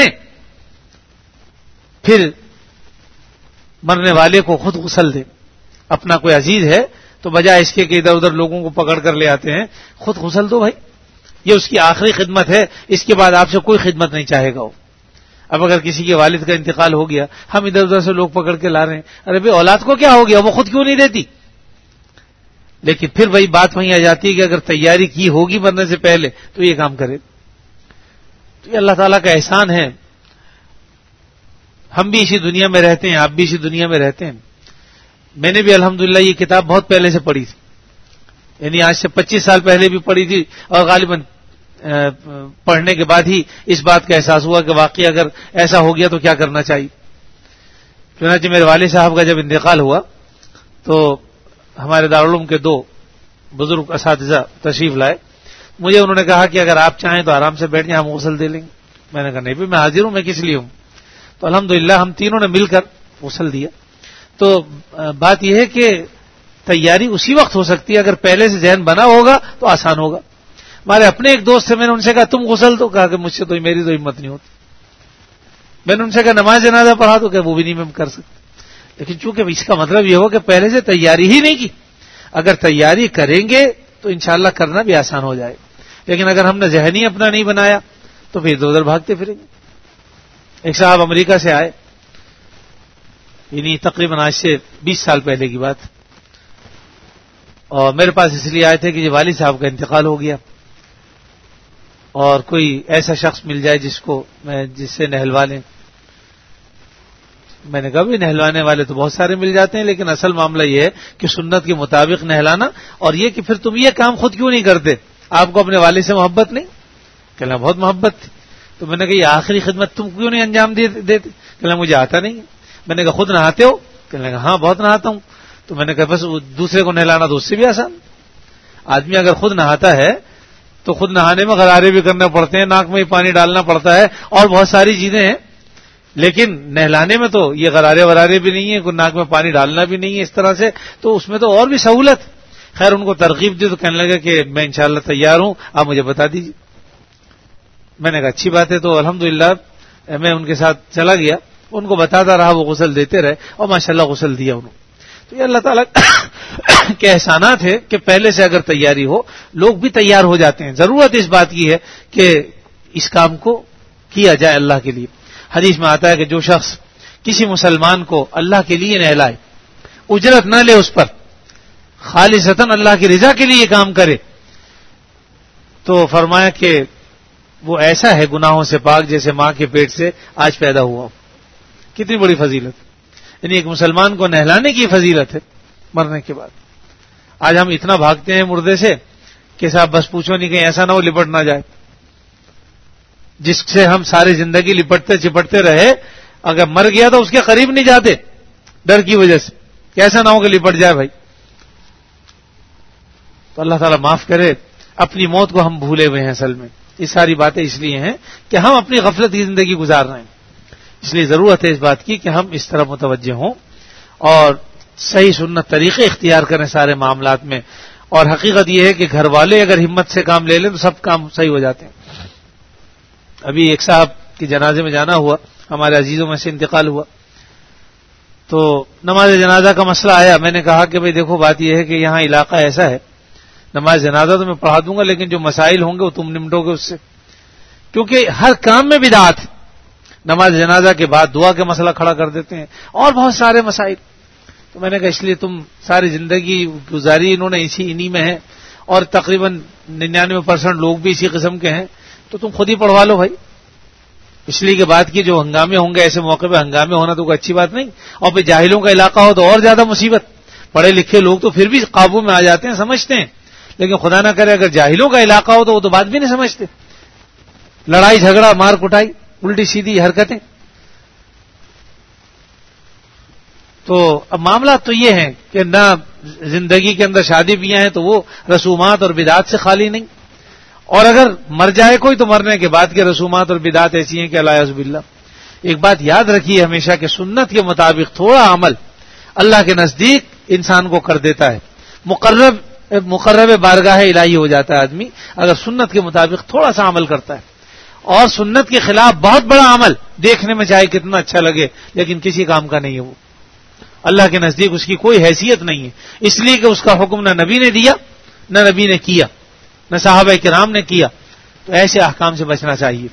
S1: پھر مرنے والے کو خود غسل دیں. اپنا کوئی عزیز ہے تو بجائے اس کے کہ ادھر ادھر لوگوں کو پکڑ کر لے آتے ہیں، خود غسل دو بھائی. یہ اس کی آخری خدمت ہے، اس کے بعد آپ سے کوئی خدمت نہیں چاہے گا وہ. اب اگر کسی کے والد کا انتقال ہو گیا، ہم ادھر ادھر سے لوگ پکڑ کے لا رہے ہیں، ارے بھائی اولاد کو کیا ہو گیا، وہ خود کیوں نہیں دیتی. لیکن پھر وہی بات وہیں آ جاتی ہے کہ اگر تیاری کی ہوگی مرنے سے پہلے تو یہ کام کرے. تو یہ اللہ تعالیٰ کا احسان ہے. ہم بھی اسی دنیا میں رہتے ہیں، آپ بھی اسی دنیا میں رہتے ہیں. میں نے بھی الحمدللہ یہ کتاب بہت پہلے سے پڑھی تھی، یعنی آج سے پچیس سال پہلے بھی پڑھی تھی، اور غالباً پڑھنے کے بعد ہی اس بات کا احساس ہوا کہ واقعی اگر ایسا ہو گیا تو کیا کرنا چاہیے. چنانچہ میرے والد صاحب کا جب انتقال ہوا تو ہمارے دارالعلوم کے دو بزرگ اساتذہ تشریف لائے. مجھے انہوں نے کہا کہ اگر آپ چاہیں تو آرام سے بیٹھ جائیں، ہم غسل دے لیں گے. میں نے کہا نہیں بھی میں حاضر ہوں، میں کس لیے ہوں. تو الحمدللہ ہم تینوں نے مل کر غسل دیا. تو بات یہ ہے کہ تیاری اسی وقت ہو سکتی ہے، اگر پہلے سے ذہن بنا ہوگا تو آسان ہوگا. ہمارے اپنے ایک دوست سے میں نے ان سے کہا تم غسل دو، کہا کہ مجھ سے تو میری تو ہمت نہیں ہوتی. میں نے ان سے کہا نماز جنازہ پڑھا تو کہ وہ بھی نہیں میں کر سکتا. لیکن چونکہ اس کا مطلب یہ ہو کہ پہلے سے تیاری ہی نہیں کی. اگر تیاری کریں گے تو انشاءاللہ کرنا بھی آسان ہو جائے. لیکن اگر ہم نے ذہنی اپنا نہیں بنایا تو پھر ادھر ادھر بھاگتے پھریں گے. ایک صاحب امریکہ سے آئے، یعنی تقریباً آج سے بیس سال پہلے کی بات، اور میرے پاس اس لیے آئے تھے کہ یہ والد صاحب کا انتقال ہو گیا اور کوئی ایسا شخص مل جائے جس کو میں جس سے نہلوا لیں. میں نے کہا بھی نہلوانے والے تو بہت سارے مل جاتے ہیں، لیکن اصل معاملہ یہ ہے کہ سنت کے مطابق نہلانا. اور یہ کہ پھر تم یہ کام خود کیوں نہیں کرتے، آپ کو اپنے والد سے محبت نہیں؟ کہنا بہت محبت تھی. تو میں نے کہا یہ آخری خدمت تم کیوں نہیں انجام دیتے؟ کہنا مجھے آتا نہیں ہے. میں نے کہا خود نہاتے ہو؟ کہنے لگا ہاں بہت نہاتا ہوں. تو میں نے کہا بس دوسرے کو نہلانا تو اس سے بھی آسان. آدمی اگر خود نہاتا ہے تو خود نہانے میں غرارے بھی کرنے پڑتے ہیں، ناک میں پانی ڈالنا پڑتا ہے اور بہت ساری چیزیں ہیں. لیکن نہلانے میں تو یہ غرارے ورارے بھی نہیں ہیں، کوئی ناک میں پانی ڈالنا بھی نہیں ہے اس طرح سے، تو اس میں تو اور بھی سہولت. خیر ان کو ترغیب دی تو کہنے لگا کہ میں انشاءاللہ تیار ہوں، آپ مجھے بتا دیجیے. میں نے کہا اچھی بات ہے. تو الحمدللہ میں ان کے ساتھ چلا گیا، ان کو بتاتا رہا، وہ غسل دیتے رہے اور ماشاءاللہ غسل دیا انہوں. تو یہ اللہ تعالیٰ کے احسانات ہے کہ پہلے سے اگر تیاری ہو لوگ بھی تیار ہو جاتے ہیں. ضرورت اس بات کی ہے کہ اس کام کو کیا جائے اللہ کے لیے. حدیث میں آتا ہے کہ جو شخص کسی مسلمان کو اللہ کے لیے نہلائے، اجرت نہ لے اس پر، خالصتاً اللہ کی رضا کے لیے کام کرے، تو فرمایا کہ وہ ایسا ہے گناہوں سے پاک جیسے ماں کے پیٹ سے آج پیدا ہوا. کتنی بڑی فضیلت، یعنی ایک مسلمان کو نہلانے کی فضیلت ہے مرنے کے بعد. آج ہم اتنا بھاگتے ہیں مردے سے کہ صاحب بس پوچھو نہیں، کہیں ایسا نہ ہو لپٹ نہ جائے. جس سے ہم ساری زندگی لپٹتے چپٹتے رہے، اگر مر گیا تو اس کے قریب نہیں جاتے ڈر کی وجہ سے کہ ایسا نہ ہو کہ لپٹ جائے بھائی. تو اللہ تعالیٰ معاف کرے، اپنی موت کو ہم بھولے ہوئے ہیں. اصل میں یہ ساری باتیں اس لیے ہیں کہ ہم اپنی غفلت کی زندگی گزار رہے ہیں. اس لیے ضرورت ہے اس بات کی کہ ہم اس طرح متوجہ ہوں اور صحیح سنت طریقے اختیار کریں سارے معاملات میں. اور حقیقت یہ ہے کہ گھر والے اگر ہمت سے کام لے لیں تو سب کام صحیح ہو جاتے ہیں. ابھی ایک صاحب کے جنازے میں جانا ہوا، ہمارے عزیزوں میں سے انتقال ہوا، تو نماز جنازہ کا مسئلہ آیا. میں نے کہا کہ بھئی دیکھو بات یہ ہے کہ یہاں علاقہ ایسا ہے، نماز جنازہ تو میں پڑھا دوں گا لیکن جو مسائل ہوں گے وہ تم نمٹو گے اس سے، کیونکہ ہر کام میں بدعت. نماز جنازہ کے بعد دعا کا مسئلہ کھڑا کر دیتے ہیں اور بہت سارے مسائل. تو میں نے کہا اس لیے تم ساری زندگی گزاری انہوں نے اسی انہی میں ہے اور تقریباً ننانوے پرسنٹ لوگ بھی اسی قسم کے ہیں، تو تم خود ہی پڑھوا لو بھائی. اس لیے کہ بات کی جو ہنگامے ہوں گے ایسے موقع پہ ہنگامے ہونا تو کوئی اچھی بات نہیں. اور پھر جاہلوں کا علاقہ ہو تو اور زیادہ مصیبت. پڑھے لکھے لوگ تو پھر بھی قابو میں آ جاتے ہیں، سمجھتے ہیں، لیکن خدا نہ کرے اگر جاہلوں کا علاقہ ہو تو وہ تو بات بھی نہیں سمجھتے. لڑائی جھگڑا مار کٹائی الٹی سیدھی حرکتیں. تو اب معاملات تو یہ ہیں کہ نہ زندگی کے اندر شادی بیاہ ہیں تو وہ رسومات اور بدعات سے خالی نہیں، اور اگر مر جائے کوئی تو مرنے کے بعد کے رسومات اور بدعات ایسی ہیں کہ اللہ عزب باللہ. ایک بات یاد رکھیے ہمیشہ کہ سنت کے مطابق تھوڑا عمل اللہ کے نزدیک انسان کو کر دیتا ہے، مقرب مقرب بارگاہ الہی ہو جاتا ہے آدمی اگر سنت کے مطابق تھوڑا سا عمل کرتا ہے. اور سنت کے خلاف بہت بڑا عمل دیکھنے میں چاہے کتنا اچھا لگے لیکن کسی کام کا نہیں ہے، وہ اللہ کے نزدیک اس کی کوئی حیثیت نہیں ہے، اس لیے کہ اس کا حکم نہ نبی نے دیا نہ نبی نے کیا نہ صحابہ کرام نے کیا. تو ایسے احکام سے بچنا چاہیے.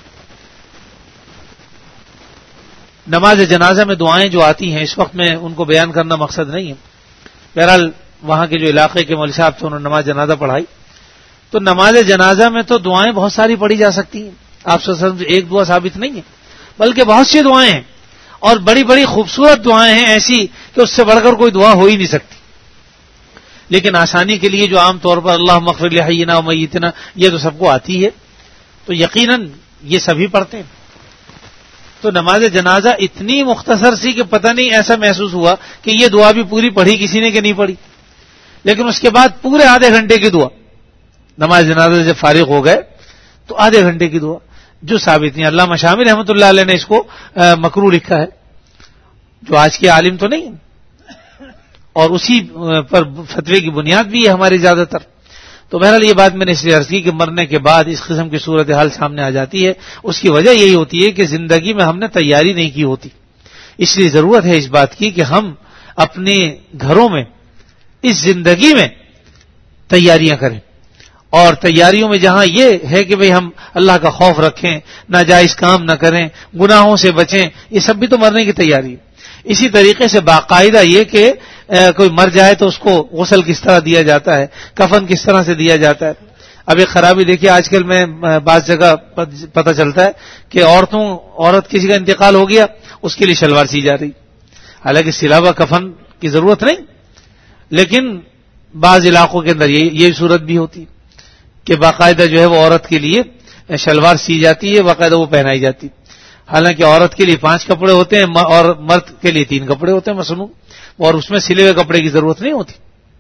S1: نماز جنازہ میں دعائیں جو آتی ہیں اس وقت میں ان کو بیان کرنا مقصد نہیں ہے. بہرحال وہاں کے جو علاقے کے مولوی صاحب تھے انہوں نے نماز جنازہ پڑھائی، تو نماز جنازہ میں تو دعائیں بہت ساری پڑھی جا سکتی ہیں. آپ صلی اللہ علیہ وسلم سے ایک دعا ثابت نہیں ہے بلکہ بہت سی دعائیں ہیں اور بڑی بڑی خوبصورت دعائیں ہیں ایسی کہ اس سے بڑھ کر کوئی دعا ہو ہی نہیں سکتی. لیکن آسانی کے لیے جو عام طور پر اللہم اغفر لحینا و میتنا یہ تو سب کو آتی ہے تو یقیناً یہ سبھی پڑھتے ہیں. تو نماز جنازہ اتنی مختصر سی کہ پتہ نہیں ایسا محسوس ہوا کہ یہ دعا بھی پوری پڑھی کسی نے کہ نہیں پڑھی، لیکن اس کے بعد پورے آدھے گھنٹے کی دعا. نماز جنازہ سے فارغ ہو گئے تو آدھے گھنٹے کی دعا جو ثابت نہیں. علامہ شامی رحمۃ اللہ علیہ نے اس کو مکروہ لکھا ہے، جو آج کے عالم تو نہیں اور اسی پر فتوے کی بنیاد بھی ہے ہماری زیادہ تر. تو بہرحال یہ بات میں نے اس لیے عرض کی کہ مرنے کے بعد اس قسم کی صورتحال سامنے آ جاتی ہے. اس کی وجہ یہی ہوتی ہے کہ زندگی میں ہم نے تیاری نہیں کی ہوتی. اس لیے ضرورت ہے اس بات کی کہ ہم اپنے گھروں میں اس زندگی میں تیاریاں کریں، اور تیاریوں میں جہاں یہ ہے کہ بھئی ہم اللہ کا خوف رکھیں، ناجائز کام نہ کریں، گناہوں سے بچیں، یہ سب بھی تو مرنے کی تیاری ہے. اسی طریقے سے باقاعدہ یہ کہ کوئی مر جائے تو اس کو غسل کس طرح دیا جاتا ہے، کفن کس طرح سے دیا جاتا ہے. اب ایک خرابی دیکھیے آج کل میں بعض جگہ پتہ چلتا ہے کہ عورتوں عورت کسی کا انتقال ہو گیا اس کے لیے شلوار سی جا رہی، حالانکہ سلاوہ کفن کی ضرورت نہیں، لیکن بعض علاقوں کے اندر یہ یہ صورت بھی ہوتی کہ باقاعدہ جو ہے وہ عورت کے لیے شلوار سی جاتی ہے، باقاعدہ وہ پہنائی جاتی. حالانکہ عورت کے لیے پانچ کپڑے ہوتے ہیں اور مرد کے لیے تین کپڑے ہوتے ہیں مصنوع، اور اس میں سلے ہوئے کپڑے کی ضرورت نہیں ہوتی.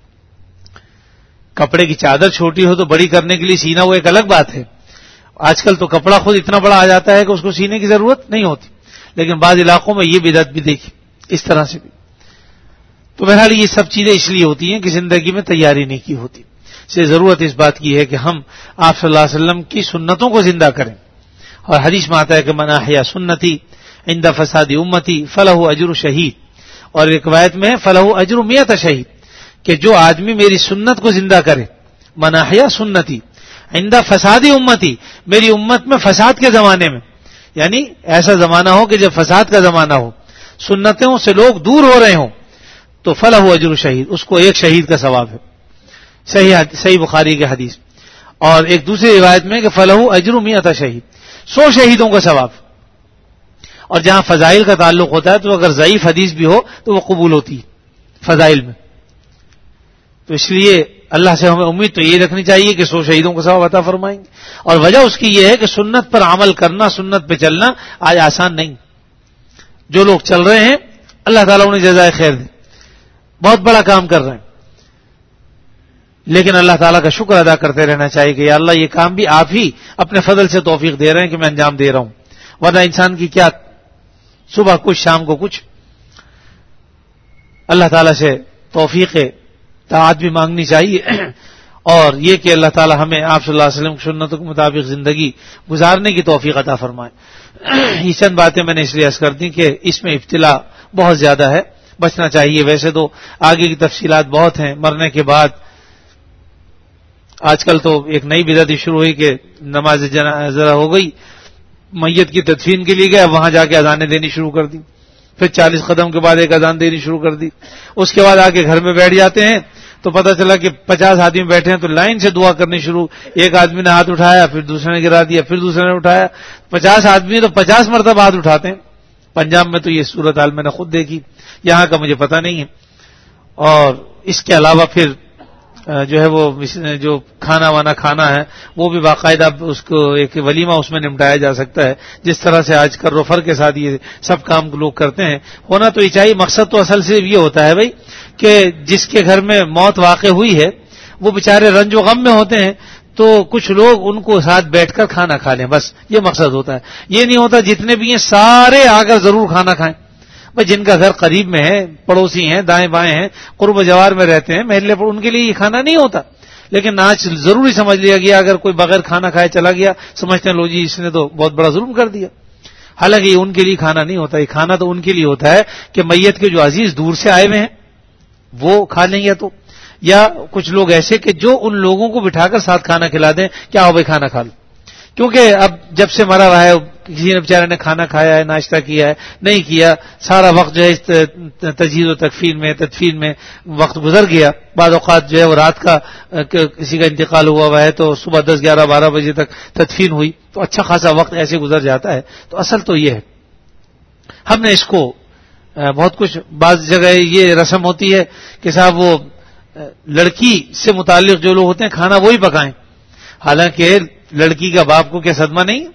S1: کپڑے کی چادر چھوٹی ہو تو بڑی کرنے کے لیے سینا وہ ایک الگ بات ہے. آج کل تو کپڑا خود اتنا بڑا آ جاتا ہے کہ اس کو سینے کی ضرورت نہیں ہوتی، لیکن بعض علاقوں میں یہ بدعت بھی دیکھی اس طرح سے بھی. تو بہرحال یہ سب چیزیں اس لیے ہوتی ہیں کہ زندگی میں تیاری نہیں کی ہوتی. سے ضرورت اس بات کی ہے کہ ہم آپ صلی اللہ علیہ وسلم کی سنتوں کو زندہ کریں. اور حدیث میں آتا ہے کہ من احیا سنتی عند فساد امتی فلہ اجر شہید, اور ایک روایت میں فلہ اجر مئت شہید, کہ جو آدمی میری سنت کو زندہ کرے, من احیا سنتی عند فساد امتی, میری امت میں فساد کے زمانے میں, یعنی ایسا زمانہ ہو کہ جب فساد کا زمانہ ہو, سنتوں سے لوگ دور ہو رہے ہوں, تو فلہ اجر شہید, اس کو ایک شہید کا ثواب ہے. صحیح صحیح بخاری کے حدیث. اور ایک دوسری روایت میں کہ فلہ اجر مئت شہید, سو شہیدوں کا ثواب. اور جہاں فضائل کا تعلق ہوتا ہے تو اگر ضعیف حدیث بھی ہو تو وہ قبول ہوتی ہے فضائل میں. تو اس لیے اللہ سے ہمیں امید تو یہ رکھنی چاہیے کہ سو شہیدوں کا ثواب عطا فرمائیں گے. اور وجہ اس کی یہ ہے کہ سنت پر عمل کرنا, سنت پہ چلنا آج آسان نہیں. جو لوگ چل رہے ہیں اللہ تعالیٰ انہیں جزائے خیر دے, بہت بڑا کام کر رہے ہیں, لیکن اللہ تعالیٰ کا شکر ادا کرتے رہنا چاہیے کہ یا اللہ یہ کام بھی آپ ہی اپنے فضل سے توفیق دے رہے ہیں کہ میں انجام دے رہا ہوں, ورنہ انسان کی کیا صبح کچھ شام کو کچھ. اللہ تعالیٰ سے توفیق طاعت بھی مانگنی چاہیے, اور یہ کہ اللہ تعالیٰ ہمیں آپ صلی اللہ علیہ وسلم کی سنتوں کے مطابق زندگی گزارنے کی توفیق عطا فرمائے. یہ چند باتیں میں نے اس لیے عرض کر دی کہ اس میں ابتلا بہت زیادہ ہے, بچنا چاہیے. ویسے تو آگے کی تفصیلات بہت ہیں. مرنے کے بعد آج کل تو ایک نئی بدعت شروع ہوئی کہ نماز جنازہ ہو گئی, میت کی تدفین کے لیے گئے, وہاں جا کے اذانیں دینی شروع کر دی, پھر چالیس قدم کے بعد ایک اذان دینی شروع کر دی. اس کے بعد آ کے گھر میں بیٹھ جاتے ہیں تو پتہ چلا کہ پچاس آدمی بیٹھے ہیں تو لائن سے دعا کرنی شروع. ایک آدمی نے ہاتھ اٹھایا, پھر دوسرے نے گرا دیا, پھر دوسرے نے اٹھایا. پچاس آدمی تو پچاس مرتبہ ہاتھ اٹھاتے ہیں. پنجاب میں تو یہ صورتحال میں نے خود دیکھی, یہاں کا مجھے پتہ نہیں ہے. اور اس کے علاوہ پھر جو ہے وہ جو کھانا وانا کھانا ہے وہ بھی باقاعدہ اس کو ایک ولیمہ اس میں نمٹایا جا سکتا ہے, جس طرح سے آج کر و فر کے ساتھ یہ سب کام لوگ کرتے ہیں. ہونا تو یہ چاہیے. مقصد تو اصل سے یہ ہوتا ہے بھائی کہ جس کے گھر میں موت واقع ہوئی ہے وہ بیچارے رنج و غم میں ہوتے ہیں, تو کچھ لوگ ان کو ساتھ بیٹھ کر کھانا کھا لیں, بس یہ مقصد ہوتا ہے. یہ نہیں ہوتا جتنے بھی ہیں سارے آ کر ضرور کھانا کھائیں. بھائی جن کا گھر قریب میں ہے, پڑوسی ہیں, دائیں بائیں ہیں, قرب جوار میں رہتے ہیں, محلے پر, ان کے لیے یہ کھانا نہیں ہوتا. لیکن آج ضروری سمجھ لیا گیا, اگر کوئی بغیر کھانا کھائے چلا گیا سمجھتے ہیں لو جی اس نے تو بہت بڑا ظلم کر دیا. حالانکہ یہ ان کے لیے کھانا نہیں ہوتا. یہ کھانا تو ان کے لیے ہوتا ہے کہ میت کے جو عزیز دور سے آئے ہوئے ہیں وہ کھا لیں, یا تو یا کچھ لوگ ایسے کہ جو ان لوگوں کو بٹھا کر ساتھ کھانا کھلا دیں, کیا ہو بھائی کھانا کھا لو. کیونکہ اب جب سے مرا ہوا ہے کسی نے بیچارے نے کھانا کھایا ہے, ناشتہ کیا ہے, نہیں کیا, سارا وقت جو ہے اس تجہیز و تکفین میں تدفین میں وقت گزر گیا. بعض اوقات جو ہے وہ رات کا کسی کا انتقال ہوا ہوا ہے تو صبح دس گیارہ بارہ بجے تک تدفین ہوئی, تو اچھا خاصا وقت ایسے گزر جاتا ہے. تو اصل تو یہ ہے ہم نے اس کو بہت کچھ, بعض جگہ یہ رسم ہوتی ہے کہ صاحب وہ لڑکی سے متعلق جو لوگ ہوتے ہیں کھانا وہی پکائیں, حالانکہ لڑکی کا باپ کو کیا صدمہ نہیں.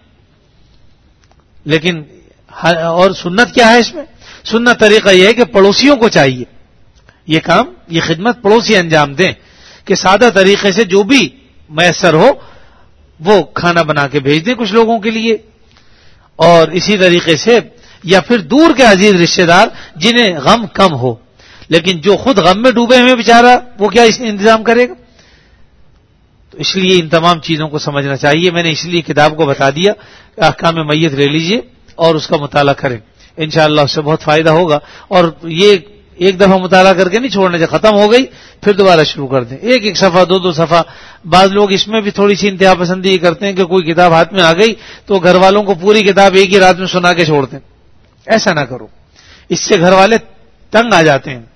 S1: لیکن اور سنت کیا ہے اس میں؟ سنت طریقہ یہ ہے کہ پڑوسیوں کو چاہیے یہ کام, یہ خدمت پڑوسی انجام دیں, کہ سادہ طریقے سے جو بھی میسر ہو وہ کھانا بنا کے بھیج دیں کچھ لوگوں کے لیے. اور اسی طریقے سے یا پھر دور کے عزیز رشتہ دار جنہیں غم کم ہو, لیکن جو خود غم میں ڈوبے ہوئے بیچارہ وہ کیا اس انتظام کرے گا. تو اس لیے ان تمام چیزوں کو سمجھنا چاہیے. میں نے اس لیے کتاب کو بتا دیا, احکام میت لے لیجئے اور اس کا مطالعہ کریں, انشاءاللہ اس سے بہت فائدہ ہوگا. اور یہ ایک دفعہ مطالعہ کر کے نہیں چھوڑنے, جب ختم ہو گئی پھر دوبارہ شروع کر دیں, ایک ایک صفحہ دو دو صفحہ. بعض لوگ اس میں بھی تھوڑی سی انتہا پسندی کرتے ہیں کہ کوئی کتاب ہاتھ میں آ گئی تو گھر والوں کو پوری کتاب ایک ہی رات میں سنا کے چھوڑ دیں. ایسا نہ کرو, اس سے گھر والے تنگ آ جاتے ہیں.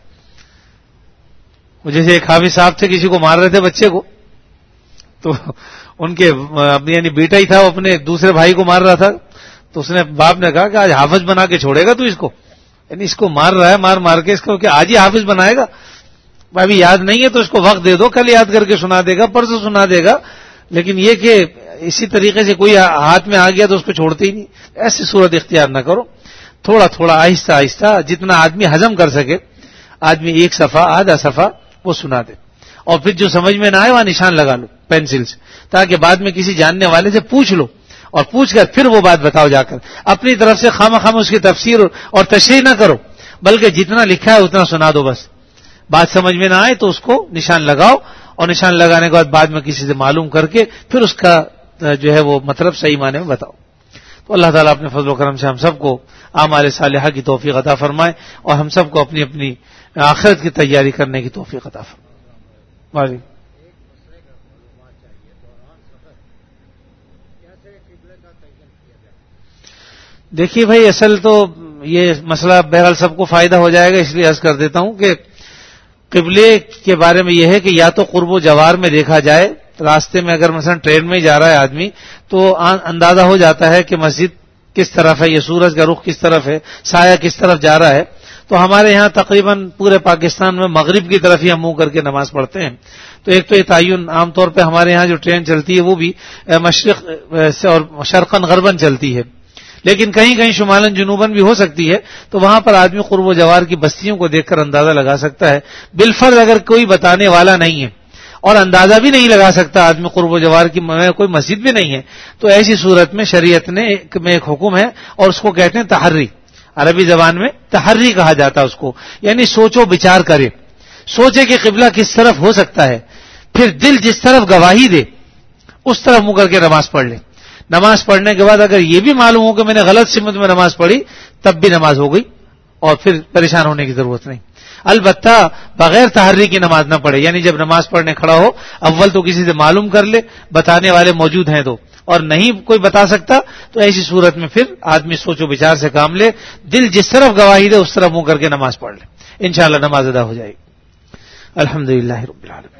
S1: جیسے ایک حافظ صاحب تھے, کسی کو مار رہے تھے بچے کو, تو ان کے یعنی بیٹا ہی تھا, وہ اپنے دوسرے بھائی کو مار رہا تھا. تو اس نے باپ نے کہا کہ آج حافظ بنا کے چھوڑے گا تو اس کو, یعنی اس کو مار رہا ہے, مار مار کے اس کو کہ آج ہی حافظ بنائے گا. ابھی یاد نہیں ہے تو اس کو وقت دے دو, کل یاد کر کے سنا دے گا, پرسوں سنا دے گا. لیکن یہ کہ اسی طریقے سے کوئی ہاتھ میں آ گیا تو اس کو چھوڑتے ہی نہیں. ایسی صورت اختیار نہ کرو, تھوڑا تھوڑا آہستہ آہستہ جتنا آدمی ہضم کر سکے. آدمی ایک صفحہ آدھا صفحہ وہ سنا دے, اور پھر جو سمجھ میں نہ آئے وہاں نشان لگا لو پینسل سے, تاکہ بعد میں کسی جاننے والے سے پوچھ لو اور پوچھ کر پھر وہ بات بتاؤ جا کر. اپنی طرف سے خام خام اس کی تفسیر اور تشریح نہ کرو, بلکہ جتنا لکھا ہے اتنا سنا دو. بس بات سمجھ میں نہ آئے تو اس کو نشان لگاؤ, اور نشان لگانے کے بعد بعد میں کسی سے معلوم کر کے پھر اس کا جو ہے وہ مطلب صحیح معنی میں بتاؤ. تو اللہ تعالیٰ اپنے فضل و کرم سے ہم سب کو اعمال صالحہ کی توفیق عطا فرمائے, اور ہم سب کو اپنی اپنی آخرت کی تیاری کرنے کی توفیق عطا فرمائے. دیکھیے بھائی, اصل تو یہ مسئلہ بہرحال سب کو فائدہ ہو جائے گا, اس لیے عرض کر دیتا ہوں کہ قبلے کے بارے میں یہ ہے کہ یا تو قرب و جوار میں دیکھا جائے, راستے میں اگر مثلا ٹرین میں جا رہا ہے آدمی تو اندازہ ہو جاتا ہے کہ مسجد کس طرف ہے, یہ سورج کا رخ کس طرف ہے, سایہ کس طرف جا رہا ہے. تو ہمارے یہاں تقریباً پورے پاکستان میں مغرب کی طرف ہی ہم منہ کر کے نماز پڑھتے ہیں. تو ایک تو یہ تعین عام طور پہ ہمارے یہاں جو ٹرین چلتی ہے وہ بھی مشرق سے اور شرقاً غرباً چلتی ہے, لیکن کہیں کہیں شمالاً جنوباً بھی ہو سکتی ہے. تو وہاں پر آدمی قرب و جوار کی بستیوں کو دیکھ کر اندازہ لگا سکتا ہے. بالفرض اگر کوئی بتانے والا نہیں ہے اور اندازہ بھی نہیں لگا سکتا آدمی قرب و جوار کی کوئی مسجد بھی نہیں ہے, تو ایسی صورت میں شریعت نے ایک میں ایک حکم ہے, اور اس کو کہتے ہیں تحری. عربی زبان میں تحری کہا جاتا ہے اس کو, یعنی سوچو بچار کرے, سوچے کہ قبلہ کس طرف ہو سکتا ہے, پھر دل جس طرف گواہی دے اس طرف منہ کر کے نماز پڑھ لے. نماز پڑھنے کے بعد اگر یہ بھی معلوم ہو کہ میں نے غلط سمت میں نماز پڑھی, تب بھی نماز ہو گئی اور پھر پریشان ہونے کی ضرورت نہیں. البتہ بغیر تحری کی نماز نہ پڑھے, یعنی جب نماز پڑھنے کھڑا ہو اول تو کسی سے معلوم کر لے, بتانے والے موجود ہیں تو, اور نہیں کوئی بتا سکتا تو ایسی صورت میں پھر آدمی سوچ و بچار سے کام لے, دل جس طرف گواہی دے اس طرف منہ کر کے نماز پڑھ لے, انشاءاللہ نماز ادا ہو جائے گی. الحمدللہ رب العالمین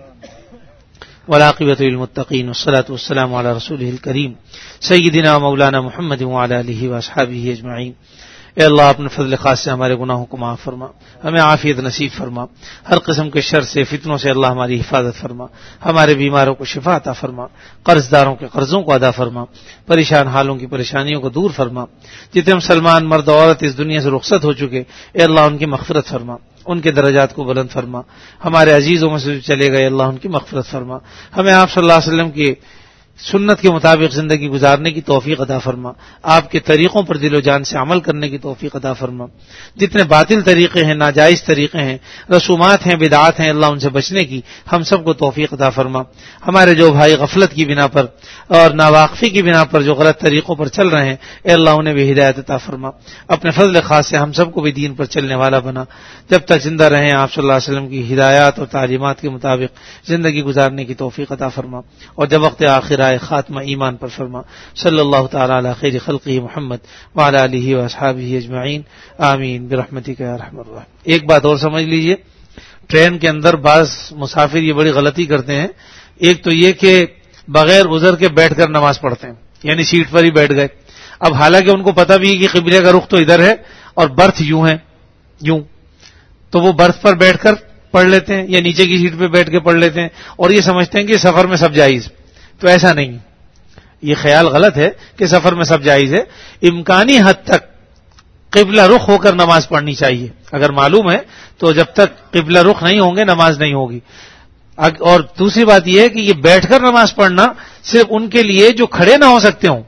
S1: والعاقبۃ للمتقین والصلاۃ والسلام علی رسولہ الکریم سیدنا مولانا محمد وعلی آلہ واصحابہ اجمعین. اے اللہ اپنے فضل خاص سے ہمارے گناہوں کو معاف فرما, ہمیں عافیت نصیب فرما, ہر قسم کے شر سے فتنوں سے اللہ ہماری حفاظت فرما, ہمارے بیماروں کو شفا عطا فرما, قرض داروں کے قرضوں کو ادا فرما, پریشان حالوں کی پریشانیوں کو دور فرما. جتنے مسلمان مرد و عورت اس دنیا سے رخصت ہو چکے, اے اللہ ان کی مغفرت فرما, ان کے درجات کو بلند فرما. ہمارے عزیزوں میں سے چلے گئے, اللہ ان کی مغفرت فرما. ہمیں آپ صلی اللہ علیہ وسلم کی سنت کے مطابق زندگی گزارنے کی توفیق عطا فرما, آپ کے طریقوں پر دل و جان سے عمل کرنے کی توفیق عطا فرما. جتنے باطل طریقے ہیں, ناجائز طریقے ہیں, رسومات ہیں, بدعات ہیں, اللہ ان سے بچنے کی ہم سب کو توفیق عطا فرما. ہمارے جو بھائی غفلت کی بنا پر اور ناواقفی کی بنا پر جو غلط طریقوں پر چل رہے ہیں, اے اللہ انہیں بھی ہدایت عطا فرما. اپنے فضل خاص سے ہم سب کو بھی دین پر چلنے والا بنا. جب تک زندہ رہیں آپ صلی اللہ علیہ وسلم کی ہدایات اور تعلیمات کے مطابق زندگی گزارنے کی توفیق عطا فرما, اور جب وقت آخر آئے خاتمہ ایمان پر فرما. صلی اللہ تعالی علی خیر خلقہ محمد وعلی آلہ واصحابہ اجمعین, آمین برحمتک یا ارحم الراحمین. ایک بات اور سمجھ لیجئے, ٹرین کے اندر بعض مسافر یہ بڑی غلطی کرتے ہیں. ایک تو یہ کہ بغیر عذر کے بیٹھ کر نماز پڑھتے ہیں, یعنی سیٹ پر ہی بیٹھ گئے. اب حالانکہ ان کو پتہ بھی ہے کہ قبلے کا رخ تو ادھر ہے اور برتھ یوں ہے, یوں, تو وہ برتھ پر بیٹھ کر پڑھ لیتے ہیں یا نیچے کی سیٹ پہ بیٹھ کے پڑھ لیتے ہیں, اور یہ سمجھتے ہیں کہ سفر میں سب جائز. تو ایسا نہیں, یہ خیال غلط ہے کہ سفر میں سب جائز ہے. امکانی حد تک قبلہ رخ ہو کر نماز پڑھنی چاہیے. اگر معلوم ہے تو جب تک قبلہ رخ نہیں ہوں گے نماز نہیں ہوگی. اور دوسری بات یہ ہے کہ یہ بیٹھ کر نماز پڑھنا صرف ان کے لیے جو کھڑے نہ ہو سکتے ہوں.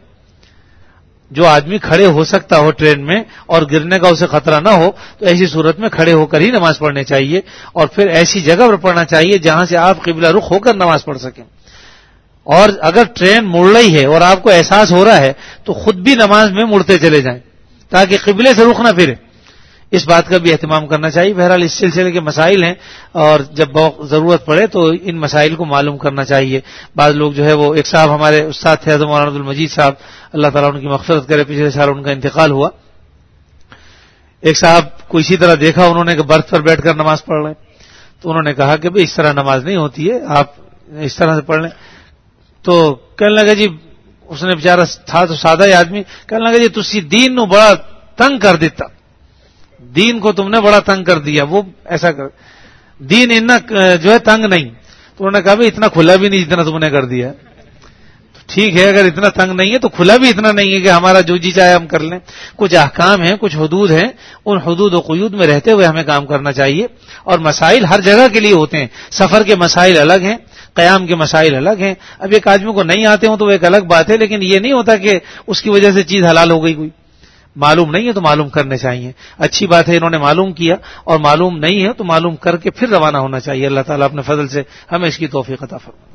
S1: جو آدمی کھڑے ہو سکتا ہو ٹرین میں اور گرنے کا اسے خطرہ نہ ہو, تو ایسی صورت میں کھڑے ہو کر ہی نماز پڑھنے چاہیے, اور پھر ایسی جگہ پر پڑھنا چاہیے جہاں سے آپ قبلہ رخ ہو کر نماز پڑھ سکیں. اور اگر ٹرین مڑ رہی ہے اور آپ کو احساس ہو رہا ہے تو خود بھی نماز میں مڑتے چلے جائیں تاکہ قبلے سے رخ نہ پھرے. اس بات کا بھی اہتمام کرنا چاہیے. بہرحال اس سلسلے کے مسائل ہیں, اور جب ضرورت پڑے تو ان مسائل کو معلوم کرنا چاہیے. بعض لوگ جو ہے وہ, ایک صاحب ہمارے استاد تھے حضرت مولانا عبدالمجید صاحب, اللہ تعالیٰ ان کی مغفرت کرے, پچھلے سال ان کا انتقال ہوا. ایک صاحب کو اسی طرح دیکھا انہوں نے کہ برتھ پر بیٹھ کر نماز پڑھ رہے ہیں, تو انہوں نے کہا کہ بھئی اس طرح نماز نہیں ہوتی ہے, آپ اس طرح سے پڑھ لیں. تو کہنے لگا جی, اس نے بیچارہ تھا تو سادہ ہی آدمی, کہنے لگا جی تسی دین نو بڑا تنگ کر دیتا, دین کو تم نے بڑا تنگ کر دیا. وہ ایسا کر, دین اتنا جو ہے تنگ نہیں. تو انہوں نے کہا بھئی اتنا کھلا بھی نہیں جتنا تم نے کر دیا. ٹھیک ہے, اگر اتنا تنگ نہیں ہے تو کھلا بھی اتنا نہیں ہے کہ ہمارا جو جی چاہے ہم کر لیں. کچھ احکام ہیں, کچھ حدود ہیں, ان حدود و قیود میں رہتے ہوئے ہمیں کام کرنا چاہیے. اور مسائل ہر جگہ کے لیے ہوتے ہیں. سفر کے مسائل الگ ہیں, قیام کے مسائل الگ ہیں. اب ایک آدمی کو نہیں آتے ہوں تو وہ ایک الگ بات ہے, لیکن یہ نہیں ہوتا کہ اس کی وجہ سے چیز حلال ہو گئی. کوئی معلوم نہیں ہے تو معلوم کرنے چاہیے. اچھی بات ہے انہوں نے معلوم کیا, اور معلوم نہیں ہے تو معلوم کر کے پھر روانہ ہونا چاہیے. اللہ تعالیٰ اپنے فضل سے ہمیں اس کی توفیق عطا فرمائے.